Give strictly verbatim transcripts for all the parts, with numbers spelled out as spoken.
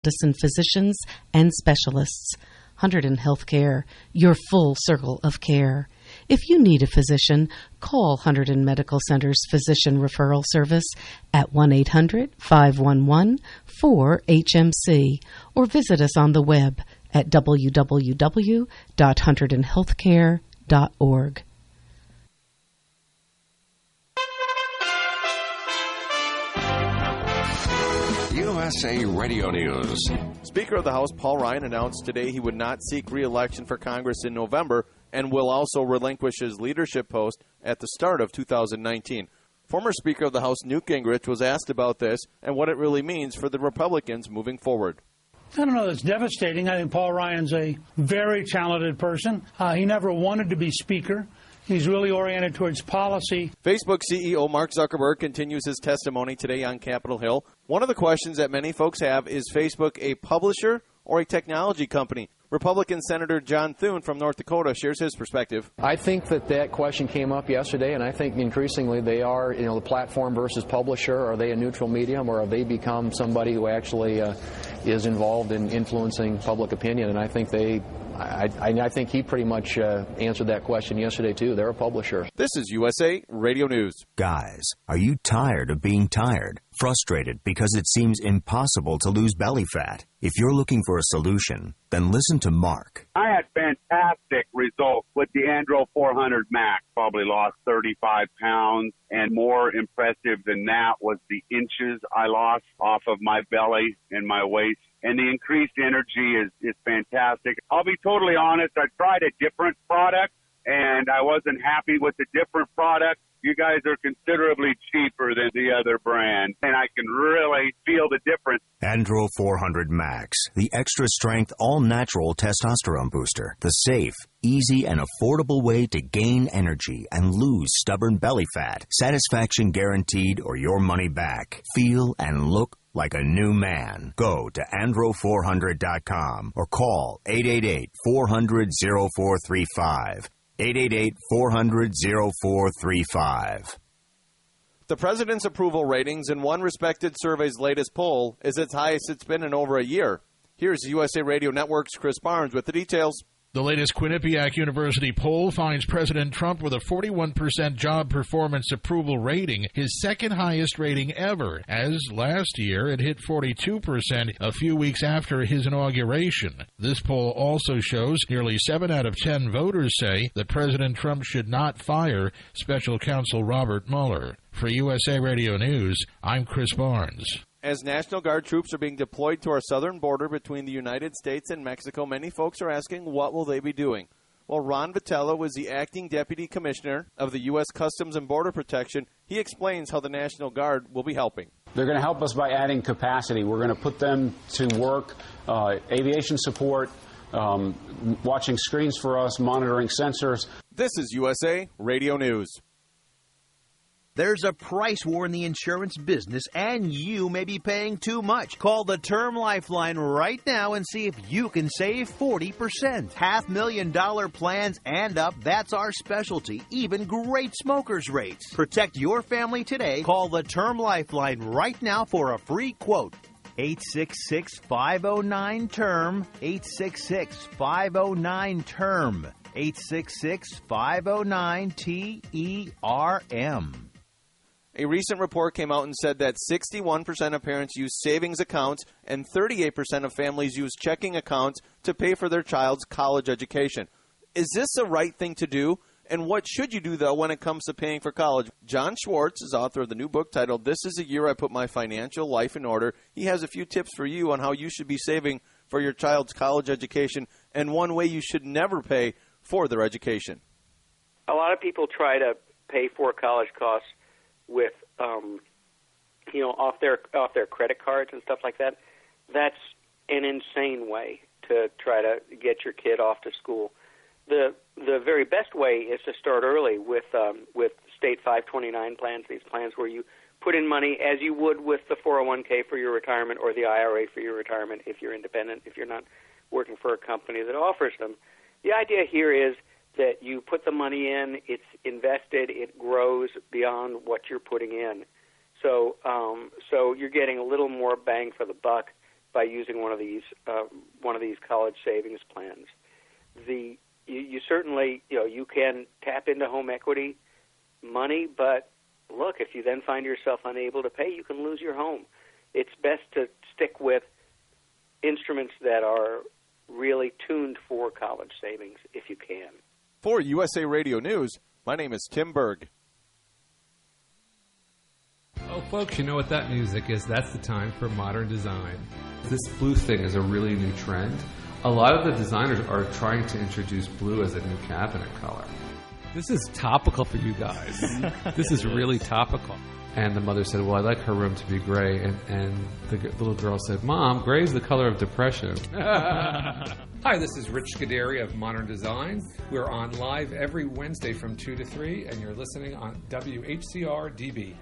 medicine physicians and specialists. Hunterdon Healthcare, your full circle of care. If you need a physician, call Hunterdon Medical Center's Physician Referral Service at one eight hundred, five one one, four H M C or visit us on the web at w w w dot hunterdon healthcare dot org. U S A Radio News. Speaker of the House Paul Ryan announced today he would not seek re-election for Congress in November and will also relinquish his leadership post at the start of two thousand nineteen. Former Speaker of the House Newt Gingrich was asked about this and what it really means for the Republicans moving forward. I don't know. It's devastating. I think Paul Ryan's a very talented person. Uh, he never wanted to be Speaker. He's really oriented towards policy. Facebook C E O Mark Zuckerberg continues his testimony today on Capitol Hill. One of the questions that many folks have is Facebook a publisher or a technology company? Republican Senator John Thune from North Dakota shares his perspective. I think that that question came up yesterday, and I think increasingly they are, you know, the platform versus publisher. Are they a neutral medium, or have they become somebody who actually uh, is involved in influencing public opinion? And I think they, I, I, I think he pretty much uh, answered that question yesterday, too. They're a publisher. This is U S A Radio News. Guys, are you tired of being tired? Frustrated because it seems impossible to lose belly fat? If you're looking for a solution, then listen to Mark. I had fantastic results with the Andro four hundred Max. Probably lost thirty-five pounds, and more impressive than that was the inches I lost off of my belly and my waist. And the increased energy is, is fantastic. I'll be totally honest, I tried a different product, and I wasn't happy with the different product. You guys are considerably cheaper than the other brand, and I can really feel the difference. Andro four hundred Max, the extra-strength, all-natural testosterone booster. The safe, easy, and affordable way to gain energy and lose stubborn belly fat. Satisfaction guaranteed or your money back. Feel and look like a new man. Go to andro four hundred dot com or call eight eight eight, four hundred, oh four three five. eight eight eight, four hundred, oh four three five. The president's approval ratings in one respected survey's latest poll is its highest it's been in over a year. Here's U S A Radio Network's Chris Barnes with the details. The latest Quinnipiac University poll finds President Trump with a forty-one percent job performance approval rating, his second highest rating ever, as last year it hit forty-two percent a few weeks after his inauguration. This poll also shows nearly seven out of ten voters say that President Trump should not fire Special Counsel Robert Mueller. For U S A Radio News, I'm Chris Barnes. As National Guard troops are being deployed to our southern border between the United States and Mexico, many folks are asking, what will they be doing? Well, Ron Vitello is the acting deputy commissioner of the U S Customs and Border Protection. He explains how the National Guard will be helping. They're going to help us by adding capacity. We're going to put them to work, uh, aviation support, um, watching screens for us, monitoring sensors. This is U S A Radio News. There's a price war in the insurance business, and you may be paying too much. Call the Term Lifeline right now and see if you can save forty percent. Half million dollar plans and up, that's our specialty. Even great smokers' rates. Protect your family today. Call the Term Lifeline right now for a free quote. eight six six, five oh nine, T E R M. eight six six, five oh nine, T E R M. eight six six, five oh nine, T E R M. A recent report came out and said that sixty-one percent of parents use savings accounts and thirty-eight percent of families use checking accounts to pay for their child's college education. Is this the right thing to do? And what should you do, though, when it comes to paying for college? John Schwartz is author of the new book titled This is the Year I Put My Financial Life in Order. He has a few tips for you on how you should be saving for your child's college education and one way you should never pay for their education. A lot of people try to pay for college costs with, um, you know, off their off their credit cards and stuff like that. That's an insane way to try to get your kid off to school. The the very best way is to start early with um, with state five twenty-nine plans, these plans where you put in money as you would with the four oh one k for your retirement or the I R A for your retirement if you're independent, if you're not working for a company that offers them. The idea here is that you put the money in, it's invested, it grows beyond what you're putting in. So um, so you're getting a little more bang for the buck by using one of these uh, one of these college savings plans. The you, you certainly you know you can tap into home equity money, but look, if you then find yourself unable to pay, you can lose your home. It's best to stick with instruments that are really tuned for college savings if you can. For U S A Radio News, my name is Tim Berg. Oh, folks, you know what that music is. That's the time for modern design. This blue thing is a really new trend. A lot of the designers are trying to introduce blue as a new cabinet color. This is topical for you guys. This is really topical. And the mother said, well, I'd like her room to be gray. And, and the g- little girl said, Mom, gray is the color of depression. Hi, this is Rich Scuderi of Modern Design. We're on live every Wednesday from two to three, and you're listening on W H C R D B.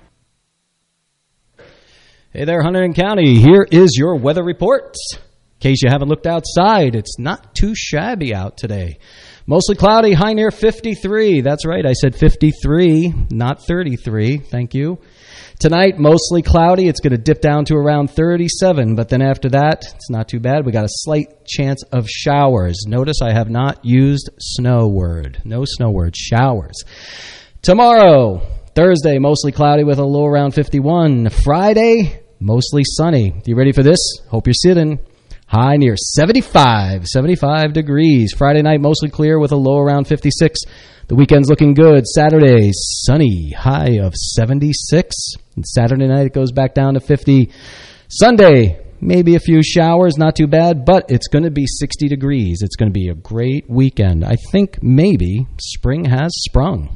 Hey there, Hunterdon County. Here is your weather report. In case you haven't looked outside, it's not too shabby out today. Mostly cloudy, high near fifty-three. That's right, I said fifty-three, not thirty-three. Thank you. Tonight, mostly cloudy. It's going to dip down to around thirty-seven, but then after that, it's not too bad. We got a slight chance of showers. Notice I have not used snow word. No snow word, showers. Tomorrow, Thursday, mostly cloudy with a low around fifty-one. Friday, mostly sunny. You ready for this? Hope you're sitting. High near seventy-five, seventy-five degrees. Friday night, mostly clear with a low around fifty-six. The weekend's looking good. Saturday, sunny, high of seventy-six. And Saturday night, it goes back down to fifty. Sunday, maybe a few showers, not too bad, but it's going to be sixty degrees. It's going to be a great weekend. I think maybe spring has sprung.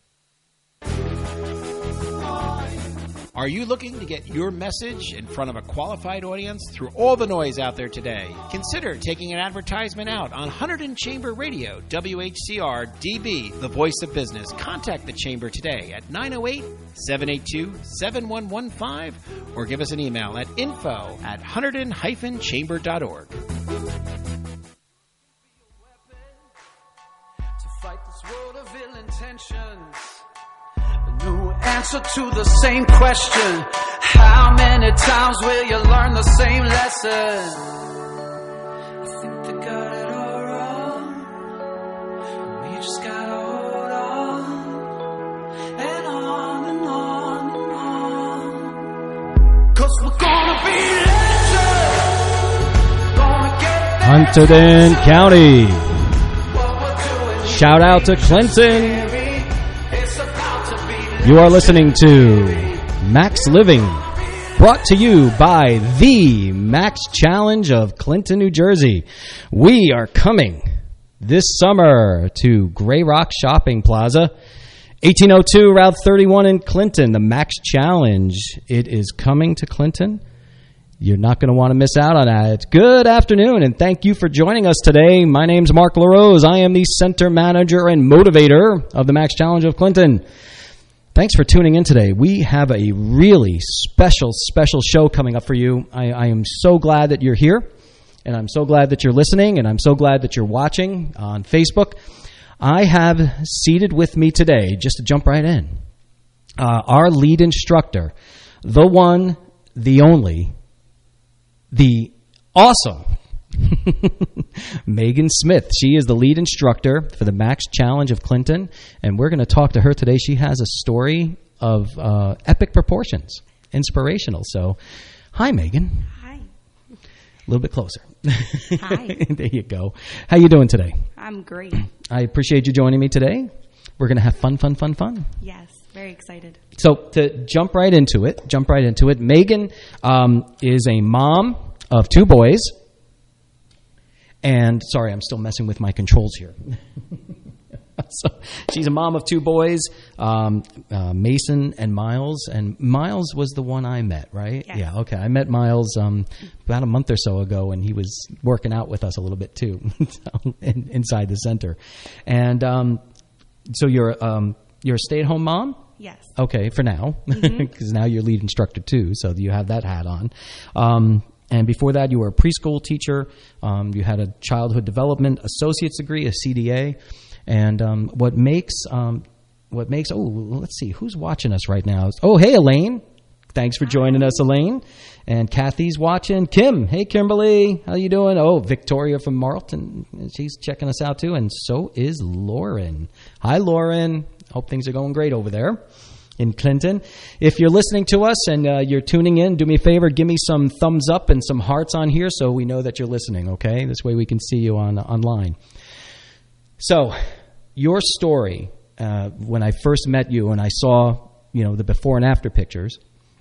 Are you looking to get your message in front of a qualified audience through all the noise out there today? Consider taking an advertisement out on Hunterdon Chamber Radio, W H C R D B, the voice of business. Contact the Chamber today at nine oh eight, seven eight two, seven one one five or give us an email at info at hunterdon dash chamber dot org. To fight this world of ill intentions. New answer to the same question. How many times will you learn the same lesson? I think they got it all wrong. We just gotta hold on and on and on and on. Cause we're gonna be legends. Gonna get Hunterdon County. Shout out to Clinton. You are listening to Max Living, brought to you by the Max Challenge of Clinton, New Jersey. We are coming this summer to Gray Rock Shopping Plaza, eighteen oh two Route thirty-one in Clinton, the Max Challenge. It is coming to Clinton. You're not going to want to miss out on that. Good afternoon, and thank you for joining us today. My name's Mark LaRose. I am the Center Manager and Motivator of the Max Challenge of Clinton. Thanks for tuning in today. We have a really special, special show coming up for you. I, I am so glad that you're here, and I'm so glad that you're listening, and I'm so glad that you're watching on Facebook. I have seated with me today, just to jump right in, uh, our lead instructor, the one, the only, the awesome Megan Smith. She is the lead instructor for the Max Challenge of Clinton, and we're going to talk to her today. She has a story of uh, epic proportions, inspirational. So, hi, Megan. Hi. A little bit closer. Hi. There you go. How you doing today? I'm great. I appreciate you joining me today. We're going to have fun, fun, fun, fun. Yes, very excited. So, to jump right into it, jump right into it. Megan um, is a mom of two boys. And, sorry, I'm still messing with my controls here. So, she's a mom of two boys, um, uh, Mason and Miles. And Miles was the one I met, right? Yes. Yeah, okay. I met Miles um, about a month or so ago, and he was working out with us a little bit, too, so, in, inside the center. And um, so you're, um, you're a stay-at-home mom? Yes. Okay, for now, because mm-hmm. now you're lead instructor, too, so you have that hat on. Um And before that, you were a preschool teacher. Um, you had a childhood development associate's degree, a C D A. And um, what makes um, what makes oh, let's see, who's watching us right now? Oh, hey, Elaine, Thanks for joining us, Elaine. And Kathy's watching. Kim, hey, Kimberly, how you doing? Oh, Victoria from Marlton, she's checking us out, too. And so is Lauren. Hi, Lauren. Hope things are going great over there in Clinton. If you're listening to us and uh, you're tuning in, do me a favor, give me some thumbs up and some hearts on here so we know that you're listening, okay? This way we can see you on online. So, your story, uh, when I first met you and I saw, you know, the before and after pictures,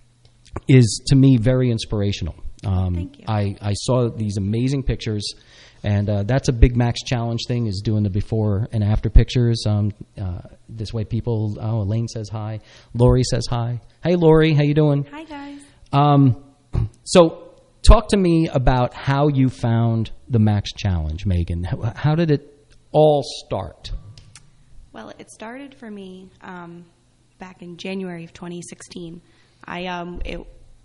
is to me very inspirational. Um, Thank you. I, I saw these amazing pictures, and uh, that's a big Max Challenge thing, is doing the before and after pictures. Um, uh, this way people, oh, Elaine says hi. Lori says hi. Hey, Lori, how you doing? Hi, guys. Um, so talk to me about how you found the Max Challenge, Megan. How, how did it all start? Well, it started for me um, back in January of twenty sixteen. I um it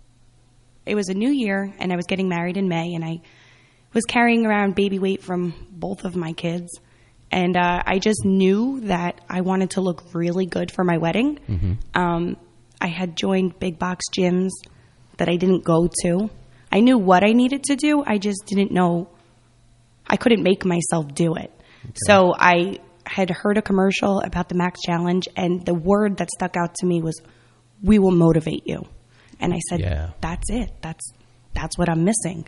it was a new year, and I was getting married in May, and I was carrying around baby weight from both of my kids, and uh, I just knew that I wanted to look really good for my wedding. Mm-hmm. Um, I had joined big box gyms that I didn't go to. I knew what I needed to do. I just didn't know. I couldn't make myself do it. Okay. So I had heard a commercial about the Max Challenge, and the word that stuck out to me was, "We will motivate you." And I said, yeah. that's it. That's that's what I'm missing.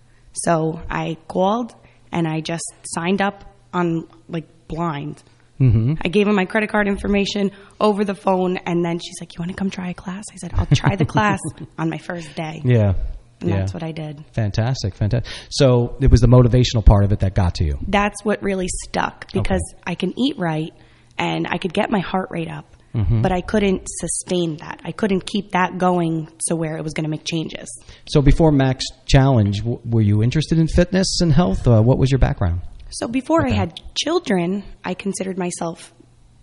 So I called, and I just signed up on, like, blind. Mm-hmm. I gave her my credit card information over the phone, and then she's like, "You want to come try a class?" I said, "I'll try the class on my first day." Yeah. And yeah. that's what I did. Fantastic, fantastic. So it was the motivational part of it that got to you. That's what really stuck, because Okay. I can eat right, and I could get my heart rate up. Mm-hmm. But I couldn't sustain that. I couldn't keep that going to where it was going to make changes. So before Max Challenge, w- were you interested in fitness and health? Uh, what was your background? So before Okay. I had children, I considered myself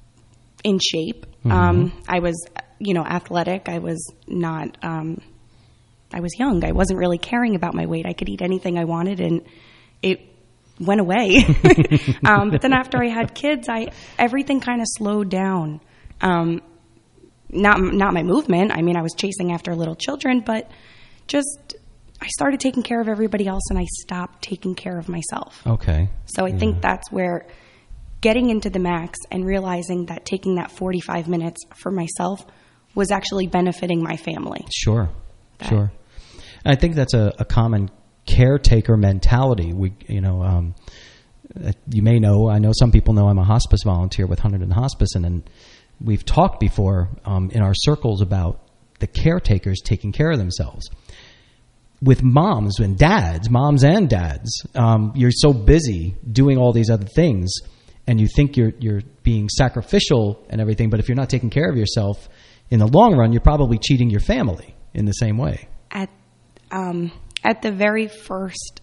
in shape. Mm-hmm. Um, I was, you know, athletic. I was not, um, I was young. I wasn't really caring about my weight. I could eat anything I wanted, and it went away. um, but then after I had kids, I everything kind of slowed down. Um, not not my movement. I mean, I was chasing after little children, but just I started taking care of everybody else, and I stopped taking care of myself. Okay. So I Yeah. think that's where getting into the Max and realizing that taking that forty-five minutes for myself was actually benefiting my family. Sure, That- sure. I think that's a, a common caretaker mentality. We, you know, um, you may know, I know some people know I'm a hospice volunteer with Hunterdon Hospice, and, and we've talked before um, in our circles about the caretakers taking care of themselves. With moms and dads, moms and dads, um, you're so busy doing all these other things, and you think you're you're being sacrificial and everything, but if you're not taking care of yourself, in the long run, you're probably cheating your family in the same way. At um, at the very first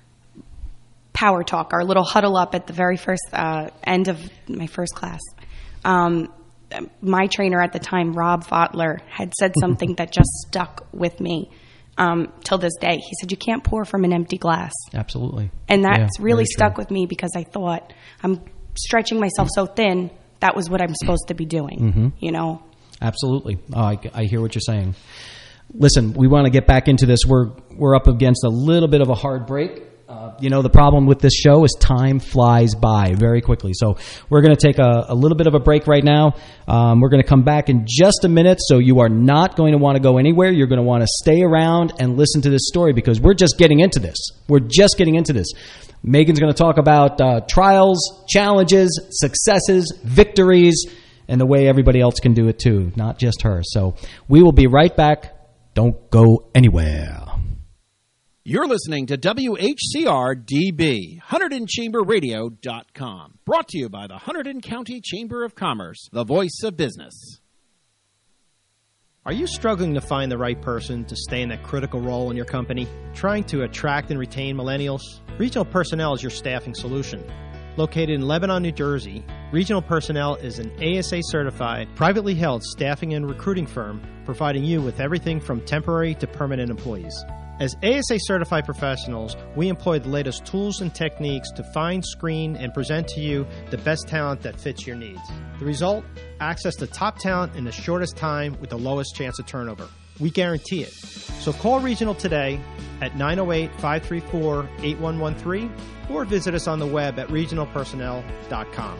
power talk, our little huddle up at the very first uh, end of my first class, um, my trainer at the time, Rob Fotler, had said something that just stuck with me um, till this day. He said, "You can't pour from an empty glass." Absolutely. And that's Yeah, really very stuck true. with me, because I thought, I'm stretching myself so thin, that was what I'm supposed to be doing, Mm-hmm. you know? Absolutely. Oh, I, I hear what you're saying. Listen, we want to get back into this. We're we're up against a little bit of a hard break. Uh, you know, the problem with this show is time flies by very quickly. So we're going to take a, a little bit of a break right now. Um, we're going to come back in just a minute, so you are not going to want to go anywhere. You're going to want to stay around and listen to this story, because we're just getting into this. We're just getting into this. Megan's going to talk about uh, trials, challenges, successes, victories, and the way everybody else can do it too, not just her. So we will be right back. Don't go anywhere. You're listening to W H C R D B, Hunterdon Chamber Radio dot com. Brought to you by the Hunterdon County Chamber of Commerce, the voice of business. Are you struggling to find the right person to stay in that critical role in your company? Trying to attract and retain millennials? Regional Personnel is your staffing solution. Located in Lebanon, New Jersey, Regional Personnel is an A S A-certified, privately held staffing and recruiting firm providing you with everything from temporary to permanent employees. As A S A-certified professionals, we employ the latest tools and techniques to find, screen, and present to you the best talent that fits your needs. The result? Access to top talent in the shortest time with the lowest chance of turnover. We guarantee it. So call Regional today at nine oh eight, five three four, eight one one three or visit us on the web at regional personnel dot com.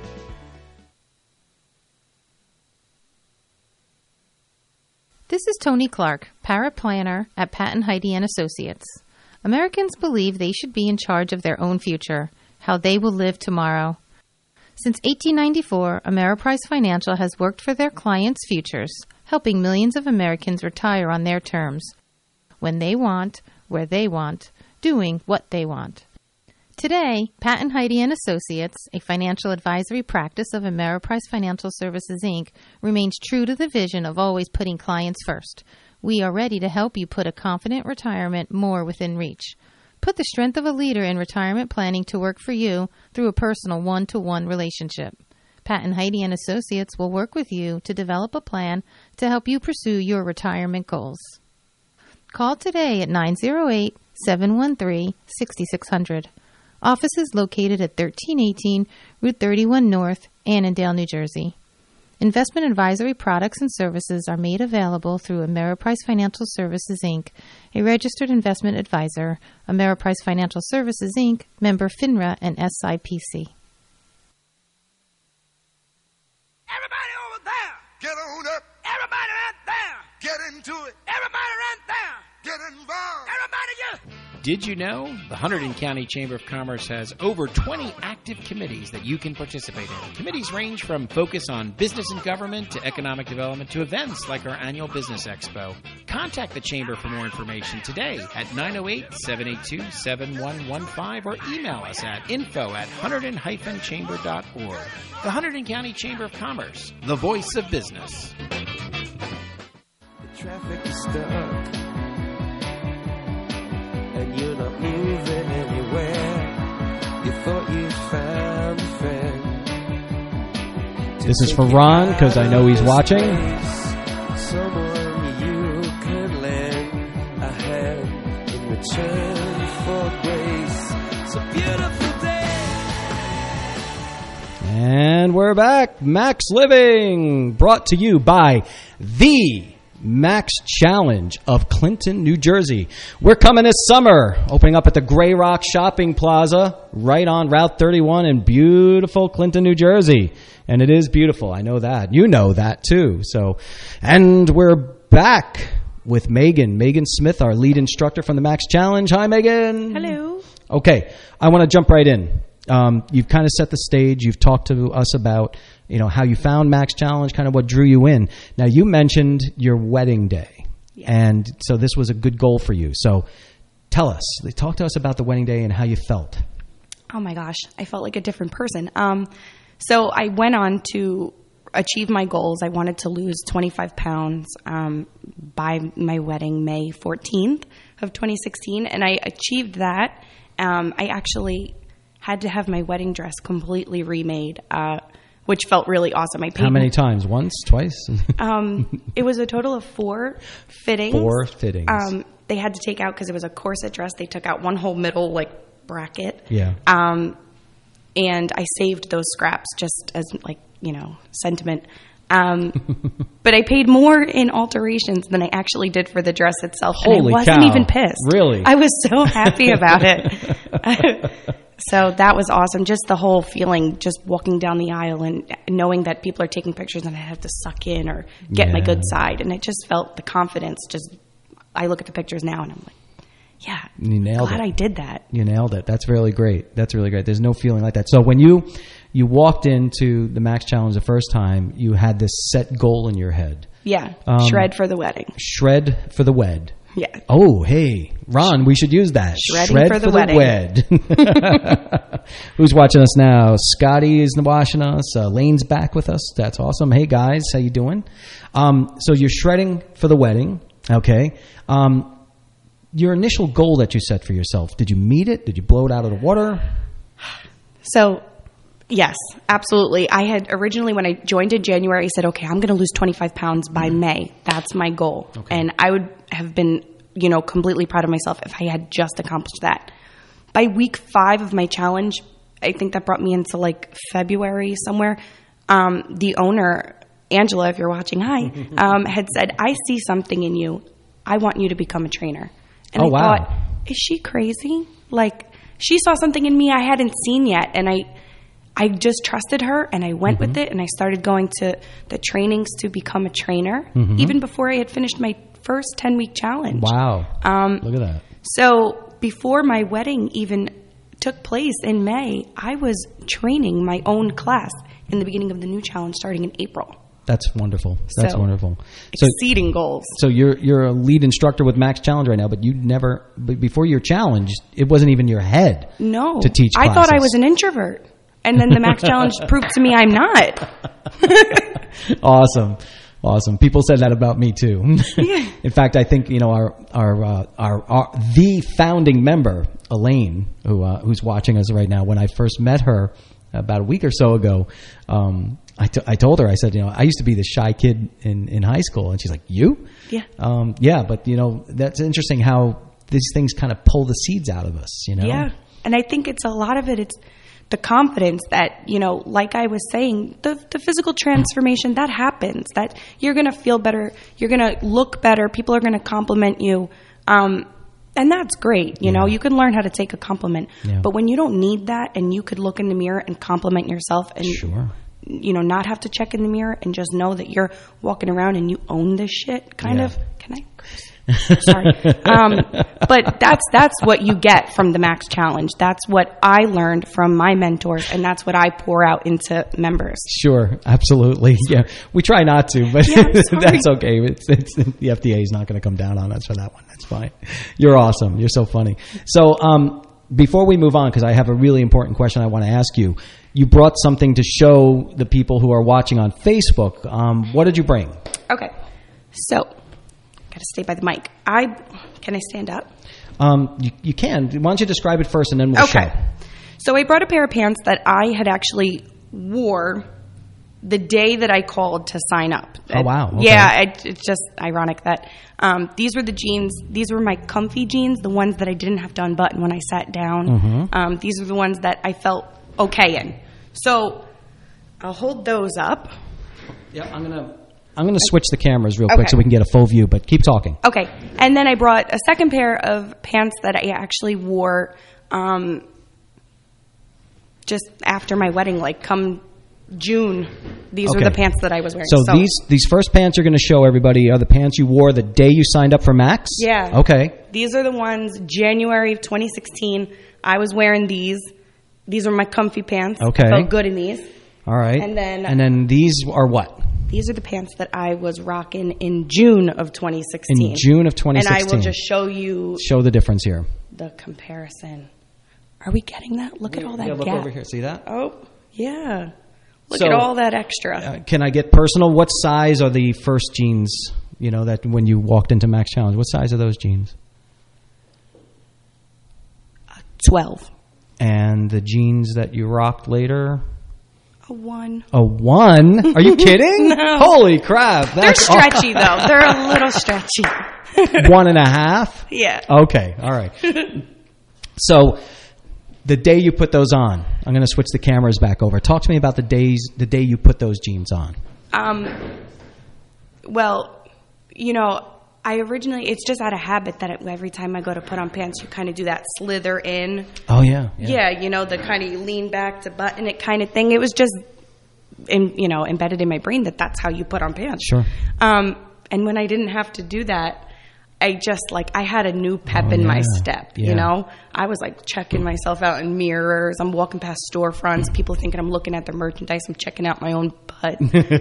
This is Tony Clark, paraplanner at Patton Heidi and Associates. Americans believe they should be in charge of their own future, how they will live tomorrow. Since eighteen ninety-four, Ameriprise Financial has worked for their clients' futures, helping millions of Americans retire on their terms, when they want, where they want, doing what they want. Today, Patton Heidi and Associates, a financial advisory practice of Ameriprise Financial Services, Incorporated, remains true to the vision of always putting clients first. We are ready to help you put a confident retirement more within reach. Put the strength of a leader in retirement planning to work for you through a personal one-to-one relationship. Patton Heidi and Associates will work with you to develop a plan to help you pursue your retirement goals. Call today at nine oh eight, seven one three, six six zero zero. Office is located at thirteen eighteen Route thirty-one North, Annandale, New Jersey. Investment advisory products and services are made available through Ameriprise Financial Services, Incorporated, a registered investment advisor, Ameriprise Financial Services, Incorporated, member FINRA and S I P C. Everybody over there, get on up. Everybody right there, get into it. Everybody right there, get involved. Everybody, yeah. Did you know the Hunterdon County Chamber of Commerce has over twenty active committees that you can participate in? Committees range from focus on business and government to economic development to events like our annual Business Expo. Contact the Chamber for more information today at nine oh eight, seven eight two, seven one one five or email us at info at hunterdon dash chamber dot org. The Hunterdon County Chamber of Commerce, the voice of business. The traffic is stuck. And you're not moving anywhere. You thought you found a friend. This is for Ron, because I know he's watching. Someone you can lend a hand in return for grace. It's a beautiful day. And we're back. Max Living, brought to you by the Max Challenge of Clinton, New Jersey. We're coming this summer, opening up at the Grey Rock Shopping Plaza, right on Route thirty-one in beautiful Clinton, New Jersey. And it is beautiful. I know that. You know that too. So, and we're back with Megan. Megan Smith, our lead instructor from the Max Challenge. Hi, Megan. Hello. Okay, I want to jump right in. Um, you've kind of set the stage. You've talked to us about, you know, how you found Max Challenge, kind of what drew you in. Now, you mentioned your wedding day, yeah. And so this was a good goal for you. So tell us, talk to us about the wedding day and how you felt. Oh my gosh, I felt like a different person. Um, so I went on to achieve my goals. I wanted to lose twenty-five pounds um, by my wedding, May fourteenth of twenty sixteen, and I achieved that. Um, I actually had to have my wedding dress completely remade, uh, which felt really awesome. I paid How many times? Once? Twice? um, it was a total of four fittings. Four fittings. Um, they had to take out, because it was a corset dress, they took out one whole middle like bracket. Yeah. Um, and I saved those scraps just as, like, you know, sentiment. Um, but I paid more in alterations than I actually did for the dress itself. Holy and I wasn't cow. even pissed. Really? I was so happy about it. So that was awesome. Just the whole feeling, just walking down the aisle and knowing that people are taking pictures and I have to suck in or get Yeah. my good side. And I just felt the confidence. Just, I look at the pictures now and I'm like, yeah, You nailed glad it. I did that. You nailed it. That's really great. That's really great. There's no feeling like that. So when you you walked into the Max Challenge the first time, you had this set goal in your head. Yeah, Um, shred for the wedding. Shred for the wed. Yeah. Oh, hey, Ron, we should use that. Shredding Shred for the wedding. wed. Who's watching us now? Scotty is watching us. Uh, Lane's back with us. That's awesome. Hey, guys, how you doing? Um, so you're shredding for the wedding. Okay. Um, your initial goal that you set for yourself, did you meet it? Did you blow it out of the water? So, yes, absolutely. I had originally, when I joined in January, I said, okay, I'm going to lose twenty-five pounds by May. That's my goal. Okay. And I would have been, you know, completely proud of myself if I had just accomplished that. By week five of my challenge, I think that brought me into like February somewhere, um, the owner, Angela, if you're watching, hi, um, had said, I see something in you. I want you to become a trainer. And oh, I wow. thought, is she crazy? Like, she saw something in me I hadn't seen yet, and I I just trusted her, and I went Mm-hmm. with it, and I started going to the trainings to become a trainer, Mhm. even before I had finished my first ten-week challenge. Wow. Um, Look at that. So before my wedding even took place in May, I was training my own class in the beginning of the new challenge starting in April. That's wonderful. That's So, wonderful. So, Exceeding goals. so you're you're a lead instructor with Max Challenge right now, but you never but before your challenge, it wasn't even your head No. to teach I classes. thought I was an introvert. And then the Max Challenge proved to me I'm not. Awesome. Awesome. People said that about me too. In fact, I think, you know, our our uh, our, our the founding member, Elaine, who uh, who's watching us right now, when I first met her about a week or so ago, um, I, t- I told her, I said, you know, I used to be the shy kid in, in high school. And she's like, you? Yeah. Um, yeah, but, you know, that's interesting how these things kind of pull the seeds out of us, you know? Yeah. And I think it's a lot of it, it's the confidence that, you know, like I was saying, the, the physical transformation, that happens. That you're going to feel better. You're going to look better. People are going to compliment you. Um, and that's great. You know, you can learn how to take a compliment. Yeah. But when you don't need that and you could look in the mirror and compliment yourself and, Sure. you know, not have to check in the mirror and just know that you're walking around and you own this shit, kind Yeah. of. Can I? Sorry. Um, but that's that's what you get from the Max Challenge. That's what I learned from my mentors, and that's what I pour out into members. Sure, absolutely. Yeah, we try not to, but Yeah, I'm sorry. that's okay. It's, it's, the F D A is not going to come down on us for that one. That's fine. You're awesome. You're so funny. So um, before we move on, because I have a really important question I want to ask you, you brought something to show the people who are watching on Facebook. Um, what did you bring? Okay. So, got to stay by the mic. I Can I stand up? Um, you, you can. Why don't you describe it first, and then we'll Okay. show. So I brought a pair of pants that I had actually wore the day that I called to sign up. Oh, wow. Okay. Yeah, it, it's just ironic that um, these were the jeans. These were my comfy jeans, the ones that I didn't have to unbutton when I sat down. Mhm. Um, these are the ones that I felt okay in. So I'll hold those up. Yeah, I'm gonna I'm gonna switch the cameras real Okay. quick so we can get a full view. But keep talking. Okay. And then I brought a second pair of pants that I actually wore um, just after my wedding, like come June. These were Okay. the pants that I was wearing. So, these these first pants you're going to show everybody are the pants you wore the day you signed up for Max? Yeah. Okay. These are the ones January of twenty sixteen. I was wearing these. These were my comfy pants. Okay. I felt good in these. All right. And then- and then these are what? These are the pants that I was rocking in June of twenty sixteen. In June of twenty sixteen. And I will just show you Show the difference here. the comparison. Are we getting that? Look at all that Yeah, look gap. over here. See that? Oh, yeah. Look So, at all that extra. Uh, can I get personal? What size are the first jeans, you know, that when you walked into Max Challenge? What size are those jeans? twelve. And the jeans that you rocked later? A one. A one? Are you kidding? No. Holy crap. They're That's stretchy, though. They're a little stretchy. One and a half? Yeah. Okay, all right. So the day you put those on, I'm going to switch the cameras back over. Talk to me about the days, the day you put those jeans on. Um, well, you know, I originally, it's just out of habit that it, every time I go to put on pants, you kind of do that slither in. Oh, yeah. Yeah, you know, the kind of you lean back to button it kind of thing. It was just, in, you know, embedded in my brain that that's how you put on pants. Sure. Um, and when I didn't have to do that, I just, like, I had a new pep Oh, in my yeah. step, Yeah. you know? I was, like, checking myself out in mirrors. I'm walking past storefronts. People thinking I'm looking at their merchandise. I'm checking out my own butt.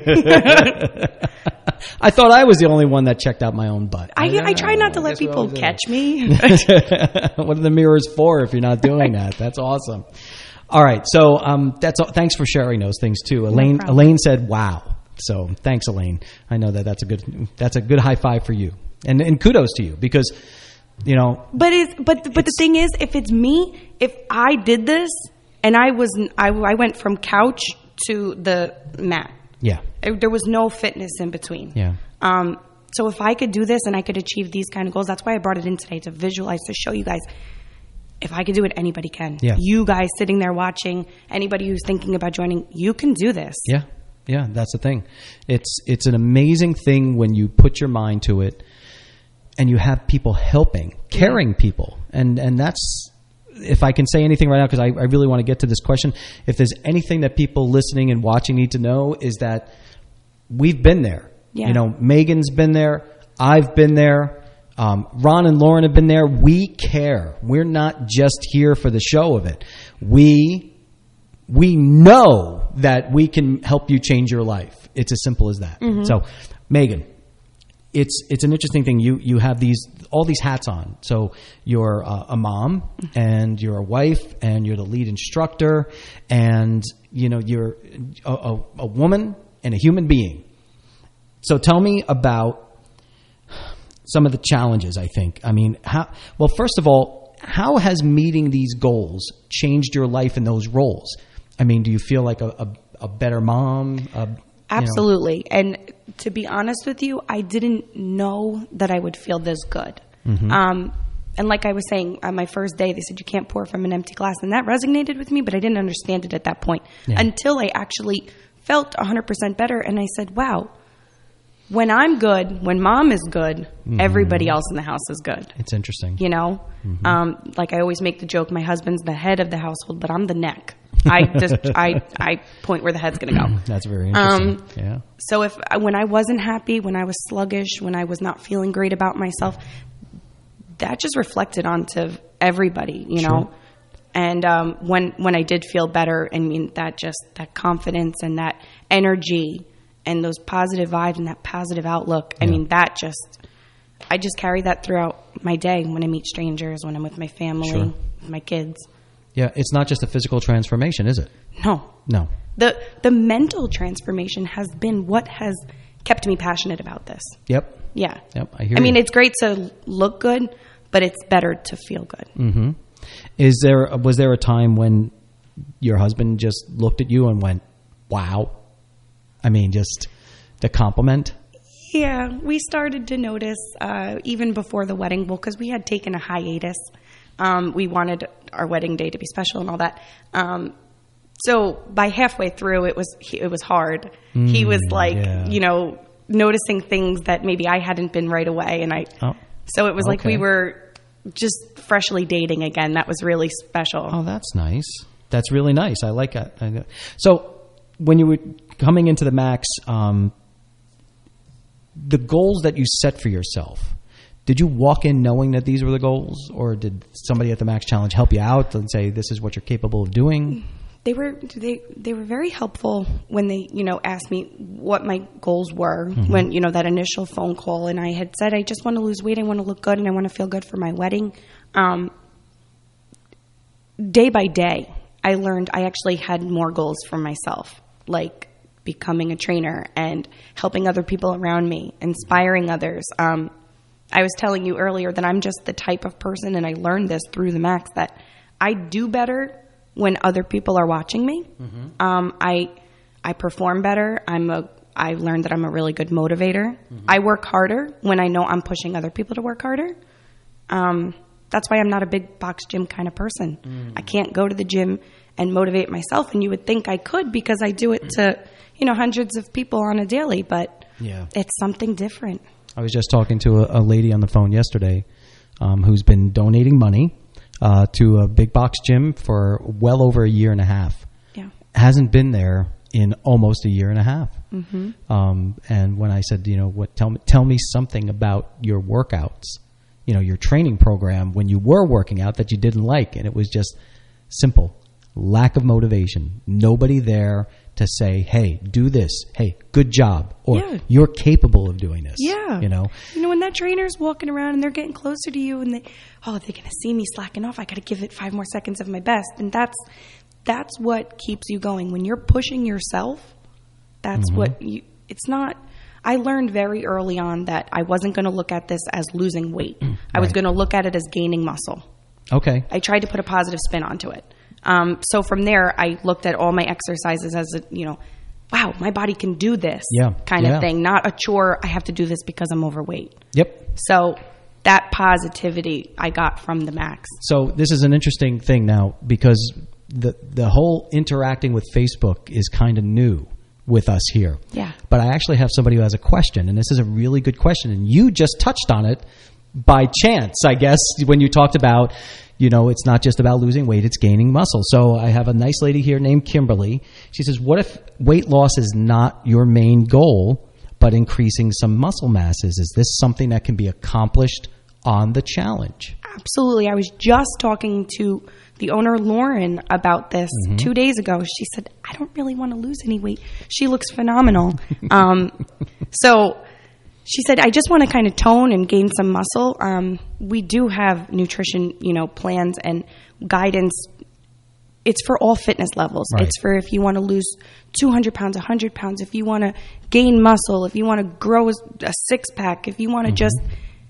I thought I was the only one that checked out my own butt. I, I try not to let people catch me. What are the mirrors for if you're not doing that? That's awesome. All right, so um, that's all. Thanks for sharing those things too. Elaine, problem. Elaine said, "Wow." So thanks, Elaine. I know that that's a good that's a good high five for you, and and kudos to you because you know. But it's, but but the thing is, if it's me, if I did this and I was I, I went from couch to the mat. Yeah. There was no fitness in between. Yeah. Um, so if I could do this and I could achieve these kind of goals, that's why I brought it in today, to visualize, to show you guys, if I could do it, anybody can. Yeah. You guys sitting there watching, anybody who's thinking about joining, you can do this. Yeah, yeah, that's the thing. It's it's an amazing thing when you put your mind to it. and you have people helping, caring people. And, and that's, if I can say anything right now, because I, I really want to get to this question, if there's anything that people listening and watching need to know, is that we've been there. Yeah. You know, Megan's been there. I've been there. Um, Ron and Lauren have been there. We care. We're not just here for the show of it. We we know that we can help you change your life. It's as simple as that. Mm-hmm. So, Megan, it's it's an interesting thing. You you have these all these hats on. So you're uh, a mom, and you're a wife, and you're the lead instructor, and you know you're a, a, a woman and a human being. So tell me about some of the challenges, I think. I mean, how, well, first of all, how has meeting these goals changed your life in those roles? I mean, do you feel like a, a, a better mom? A, Absolutely. You know? And to be honest with you, I didn't know that I would feel this good. Mm-hmm. Um, and like I was saying, on my first day, they said you can't pour from an empty glass. And that resonated with me, but I didn't understand it at that point Yeah. until I actually felt one hundred percent better. And I said, wow, when I'm good, when mom is good, Mhm. everybody else in the house is good. It's interesting. You know, Mhm. um, like I always make the joke, my husband's the head of the household, but I'm the neck. I just I I point where the head's going to go. That's very interesting. Um, yeah. So if when I wasn't happy, when I was sluggish, when I was not feeling great about myself, that just reflected onto everybody, you know. Sure. And um, when when I did feel better, I mean that just that confidence and that energy and those positive vibes and that positive outlook. I mean that just I just carry that throughout my day when I meet strangers, when I'm with my family, Sure. with my kids. Yeah, it's not just a physical transformation, is it? No. No. The the mental transformation has been what has kept me passionate about this. Yep. Yeah. Yep, I hear I mean, you. it's great to look good, but it's better to feel good. Mm-hmm. Is there was there a time when your husband just looked at you and went, "Wow"? I mean, just the compliment. Yeah, we started to notice uh, even before the wedding, well, because we had taken a hiatus. Um, we wanted our wedding day to be special and all that. Um, so by halfway through, it was it was hard. Mm, he was like, yeah. you know, noticing things that maybe I hadn't been right away, and I. Oh, so it was like okay. we were just freshly dating again. That was really special. Oh, that's nice. That's really nice. I like that. I- So when you were coming into the Max, um, the goals that you set for yourself, did you walk in knowing that these were the goals, or did somebody at the Max Challenge help you out and say this is what you're capable of doing? They were they they were very helpful when they you know asked me what my goals were Mhm. when you know that initial phone call, and I had said I just want to lose weight, I want to look good, and I want to feel good for my wedding. Um, day by day, I learned I actually had more goals for myself, like becoming a trainer and helping other people around me, inspiring others. Um, I was telling you earlier that I'm just the type of person, and I learned this through the Max, that I do better when other people are watching me. Mm-hmm. Um, I I perform better. I'm a. I learned that I'm a really good motivator. I work harder when I know I'm pushing other people to work harder. Um, that's why I'm not a big box gym kind of person. Mm. I can't go to the gym and motivate myself, and you would think I could because I do it to you know hundreds of people on a daily, but Yeah. it's something different. I was just talking to a, a lady on the phone yesterday um, who's been donating money uh, to a big box gym for well over a year and a half. Yeah. Hasn't been there in almost a year and a half. Mhm. Um, and when I said, you know, what, tell me, tell me something about your workouts, you know, your training program when you were working out that you didn't like, and it was just simple. Lack of motivation. Nobody there to say, hey, do this. Hey, good job. Or Yeah. you're capable of doing this. Yeah. You know? You know, when that trainer's walking around and they're getting closer to you and they, oh, they're going to see me slacking off. I got to give it five more seconds of my best. And that's, that's what keeps you going. When you're pushing yourself, that's Mhm. what you, it's not, I learned very early on that I wasn't going to look at this as losing weight. I was Right. going to look at it as gaining muscle. Okay. I tried to put a positive spin onto it. Um, so from there, I looked at all my exercises as a, you know, wow, my body can do this Yeah. kind Yeah. of thing, not a chore. I have to do this because I'm overweight. Yep. So that positivity I got from the Max. So this is an interesting thing now because the the whole interacting with Facebook is kind of new with us here. Yeah. But I actually have somebody who has a question, and this is a really good question, and you just touched on it by chance, I guess, when you talked about, you know, it's not just about losing weight, it's gaining muscle. So I have a nice lady here named Kimberly. She says, what if weight loss is not your main goal, but increasing some muscle masses? Is this something that can be accomplished on the challenge? Absolutely. I was just talking to the owner, Lauren, about this mm-hmm. two days ago. She said, I don't really want to lose any weight. She looks phenomenal. um, so she said, I just want to kind of tone and gain some muscle. Um, we do have nutrition, you know, plans and guidance. It's for all fitness levels. Right. It's for if you want to lose two hundred pounds, one hundred pounds, if you want to gain muscle, if you want to grow a six pack, if you want to mm-hmm. just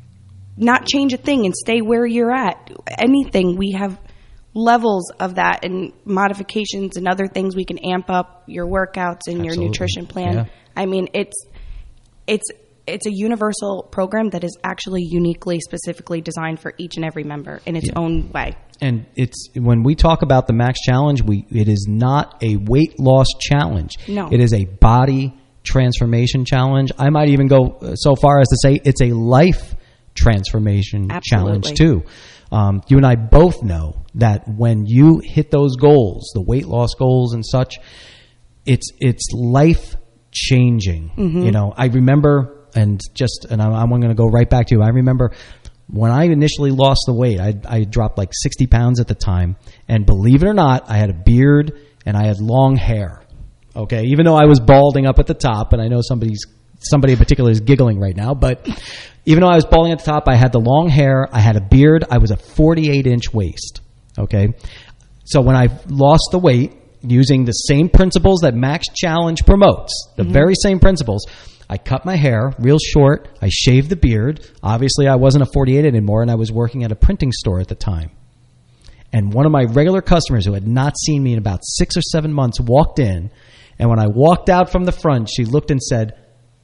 not change a thing and stay where you're at, anything. We have levels of that and modifications and other things. We can amp up your workouts and Absolutely. Your nutrition plan. Yeah. I mean, it's it's it's a universal program that is actually uniquely, specifically designed for each and every member in its yeah. own way. And it's when we talk about the Max Challenge, we it is not a weight loss challenge. No. It is a body transformation challenge. I might even go so far as to say it's a life transformation Absolutely. Challenge too. Um, you and I both know that when you hit those goals, the weight loss goals and such, it's it's life changing. Mm-hmm. You know, I remember, and just, and I'm, I'm going to go right back to you. I remember when I initially lost the weight, I, I dropped like sixty pounds at the time, and believe it or not, I had a beard and I had long hair. Okay, even though I was balding up at the top, and I know somebody's somebody in particular is giggling right now, but even though I was balding at the top, I had the long hair, I had a beard, I was a forty-eight inch waist. Okay, so when I lost the weight using the same principles that Max Challenge promotes, the mm-hmm. very same principles, I cut my hair real short, I shaved the beard. Obviously, I wasn't a forty-eight anymore, and I was working at a printing store at the time. And one of my regular customers who had not seen me in about six or seven months walked in, and when I walked out from the front, she looked and said,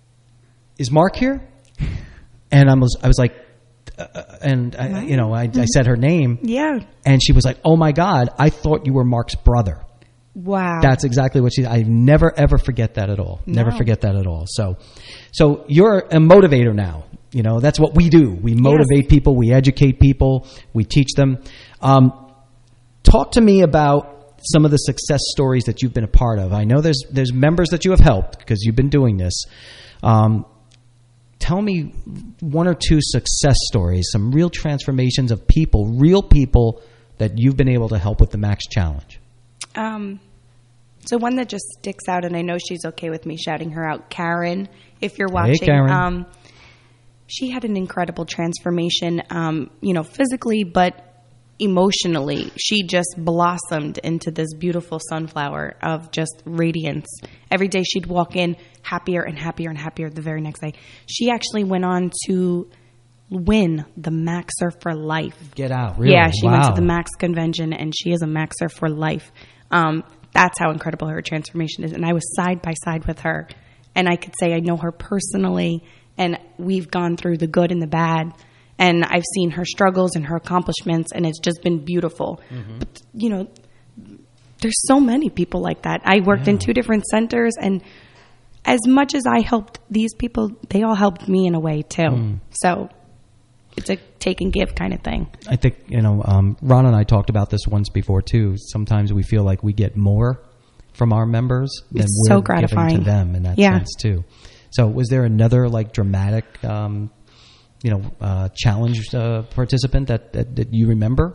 "Is Mark here?" And I was, I was like, uh, and I, you know, I, I said her name. Yeah. And she was like, "Oh my God, I thought you were Mark's brother." Wow. That's exactly what she. I never ever forget that at all. No. Never forget that at all. So, so you're a motivator now. You know, that's what we do. We motivate yes. people. We educate people. We teach them. Um, talk to me about some of the success stories that you've been a part of. I know there's there's members that you have helped because you've been doing this. Um, tell me one or two success stories, some real transformations of people, real people that you've been able to help with the Max Challenge. Um, so one that just sticks out, and I know she's okay with me shouting her out, Karen, if you're watching. Hey, Karen. Um, she had an incredible transformation, um, you know, physically, but emotionally. She just blossomed into this beautiful sunflower of just radiance. Every day she'd walk in happier and happier and happier the very next day. She actually went on to win the Maxer for life. Get out, really? Yeah, she wow. went to the Max convention, and she is a Maxer for life. Um, that's how incredible her transformation is. And I was side by side with her, and I could say I know her personally, and we've gone through the good and the bad, and I've seen her struggles and her accomplishments, and it's just been beautiful. Mm-hmm. But, you know, there's so many people like that. I worked yeah. in two different centers, and as much as I helped these people, they all helped me in a way too. Mm. So it's a take and give kind of thing. I think, you know, um, Ron and I talked about this once before too. Sometimes we feel like we get more from our members than it's we're so gratifying. giving to them in that yeah. sense too. So was there another like dramatic, um, you know, uh, challenge uh, participant that, that, that you remember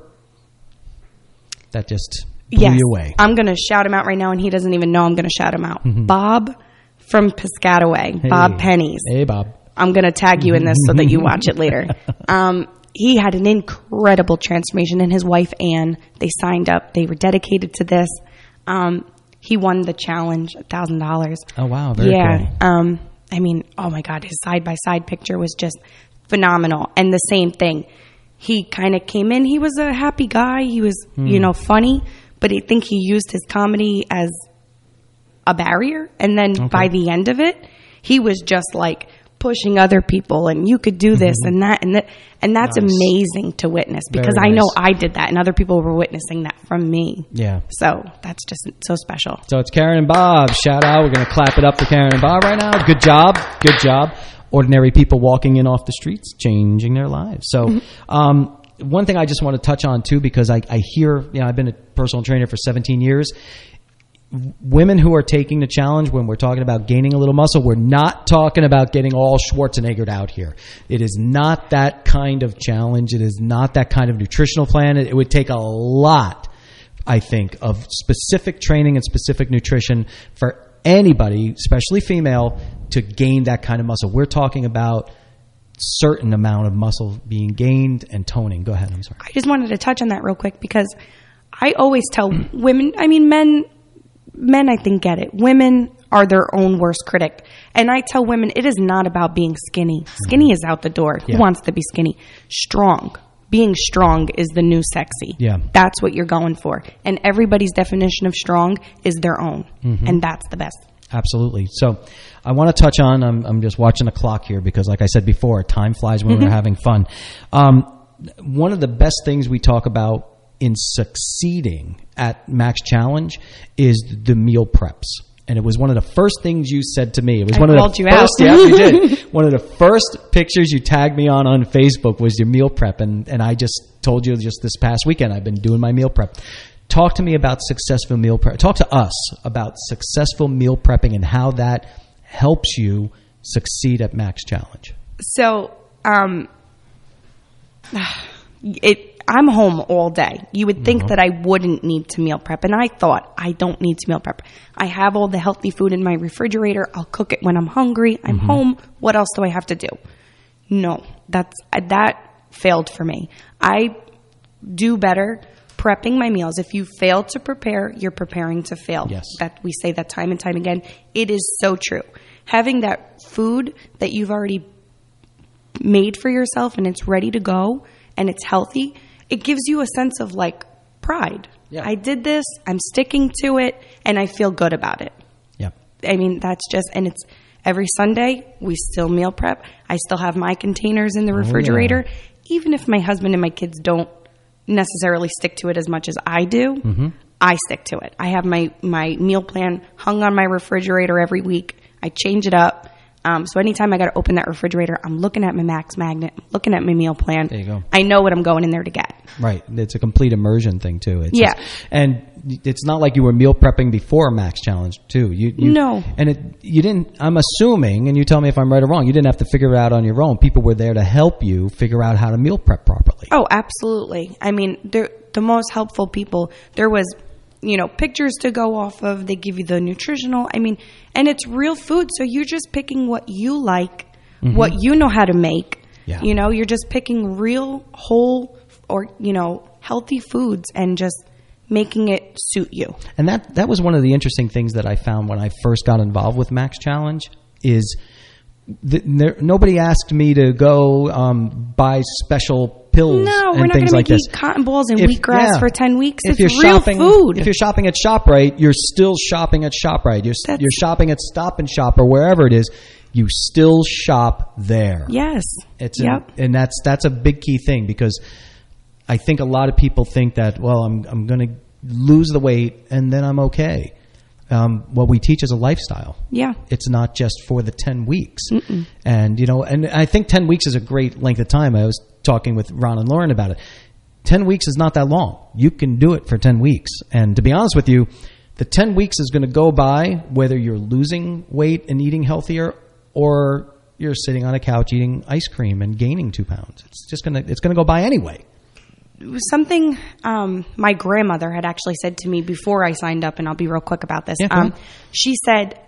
that just blew yes. you away? I'm going to shout him out right now, and he doesn't even know I'm going to shout him out. Mm-hmm. Bob from Piscataway, hey. Bob Pennies. Hey, Bob. I'm going to tag you in this so that you watch it later. Um, he had an incredible transformation, and his wife, Ann, they signed up. They were dedicated to this. Um, he won the challenge, one thousand dollars. Oh, wow. Very yeah. cool. Um, I mean, oh, my God, his side-by-side picture was just phenomenal. And the same thing. He kind of came in. He was a happy guy. He was, hmm. you know, funny. But I think he used his comedy as a barrier. And then okay. by the end of it, he was just like pushing other people, and you could do this mm-hmm. and that and that, and that's nice. Amazing to witness, because Very I know nice. I did that, and other people were witnessing that from me. Yeah. So that's just so special. So it's Karen and Bob. Shout out. We're going to clap it up for Karen and Bob right now. Good job. Good job. ordinary people walking in off the streets, changing their lives. So um, one thing I just want to touch on, too, because I, I hear, you know, I've been a personal trainer for seventeen years. Women who are taking the challenge, when we're talking about gaining a little muscle, we're not talking about getting all Schwarzeneggered out here. It is not that kind of challenge. It is not that kind of nutritional plan. It, it would take a lot, I think, of specific training and specific nutrition for anybody, especially female, to gain that kind of muscle. We're talking about certain amount of muscle being gained and toning. Go ahead. I'm sorry. I just wanted to touch on that real quick because I always tell women, I mean, men, men I think get it. Women are their own worst critic. And I tell women it is not about being skinny. Skinny is out the door. Yeah. Who wants to be skinny? Strong. Being strong is the new sexy. Yeah. That's what you're going for. And everybody's definition of strong is their own. Mhm. And that's the best. Absolutely. So I want to touch on, I'm, I'm just watching the clock here because like I said before, time flies when Mhm. we're having fun. Um, one of the best things we talk about in succeeding at Max Challenge is the meal preps. And it was one of the first things you said to me. It was I one of called the you first, out. yeah, you did. One of the first pictures you tagged me on on Facebook was your meal prep. And, and I just told you just this past weekend, I've been doing my meal prep. Talk to me about successful meal prep. Talk to us about successful meal prepping and how that helps you succeed at Max Challenge. So, um, it. I'm home all day. You would think Mhm. that I wouldn't need to meal prep, and I thought I don't need to meal prep. I have all the healthy food in my refrigerator. I'll cook it when I'm hungry. I'm Mhm. home. What else do I have to do? No, that's that failed for me. I do better prepping my meals. If you fail to prepare, you're preparing to fail. Yes. That we say that time and time again. It is so true. Having that food that you've already made for yourself and it's ready to go and it's healthy, it gives you a sense of like pride. Yeah. I did this, I'm sticking to it, and I feel good about it. Yep. I mean, that's just, and it's every Sunday, we still meal prep. I still have my containers in the Oh, refrigerator. Even if my husband and my kids don't necessarily stick to it as much as I do, Mhm. I stick to it. I have my, my meal plan hung on my refrigerator every week. I change it up. Um, so anytime I got to open that refrigerator, I'm looking at my Max Magnet, looking at my meal plan. There you go. I know what I'm going in there to get. Right. It's a complete immersion thing, too. It's Yeah. just- and it's not like you were meal prepping before Max Challenge, too. You, you No. And it, you didn't, I'm assuming, and you tell me if I'm right or wrong, you didn't have to figure it out on your own. People were there to help you figure out how to meal prep properly. Oh, absolutely. I mean, they're the most helpful people. There was, you know, pictures to go off of. They give you the nutritional. I mean, and it's real food. So you're just picking what you like, Mhm. what you know how to make. Yeah. You know, you're just picking real, whole, or, you know, healthy foods and just making it suit you. And that, that was one of the interesting things that I found when I first got involved with Max Challenge is the, there, nobody asked me to go um, buy special pills No, and we're not going things to like make this. you eat cotton balls and If- wheatgrass yeah. for ten weeks. If it's you're real shopping, food. If you're shopping at ShopRite, you're still shopping at ShopRite. You're, That's- you're shopping at Stop and Shop or wherever it is. You still shop there. Yes. It's Yep. an, and that's that's a big key thing because I think a lot of people think that, well, I'm I'm going to lose the weight and then I'm okay. Um, what we teach is a lifestyle. Yeah. It's not just for the ten weeks. Mm-mm. And, you know, and I think ten weeks is a great length of time. I was talking with Ron and Lauren about it. ten weeks is not that long. You can do it for ten weeks. And to be honest with you, the ten weeks is going to go by whether you're losing weight and eating healthier or you're sitting on a couch eating ice cream and gaining two pounds. It's just going to, it's going to go by anyway. It was something um, my grandmother had actually said to me before I signed up, and I'll be real quick about this. Yeah, go um, ahead. she said,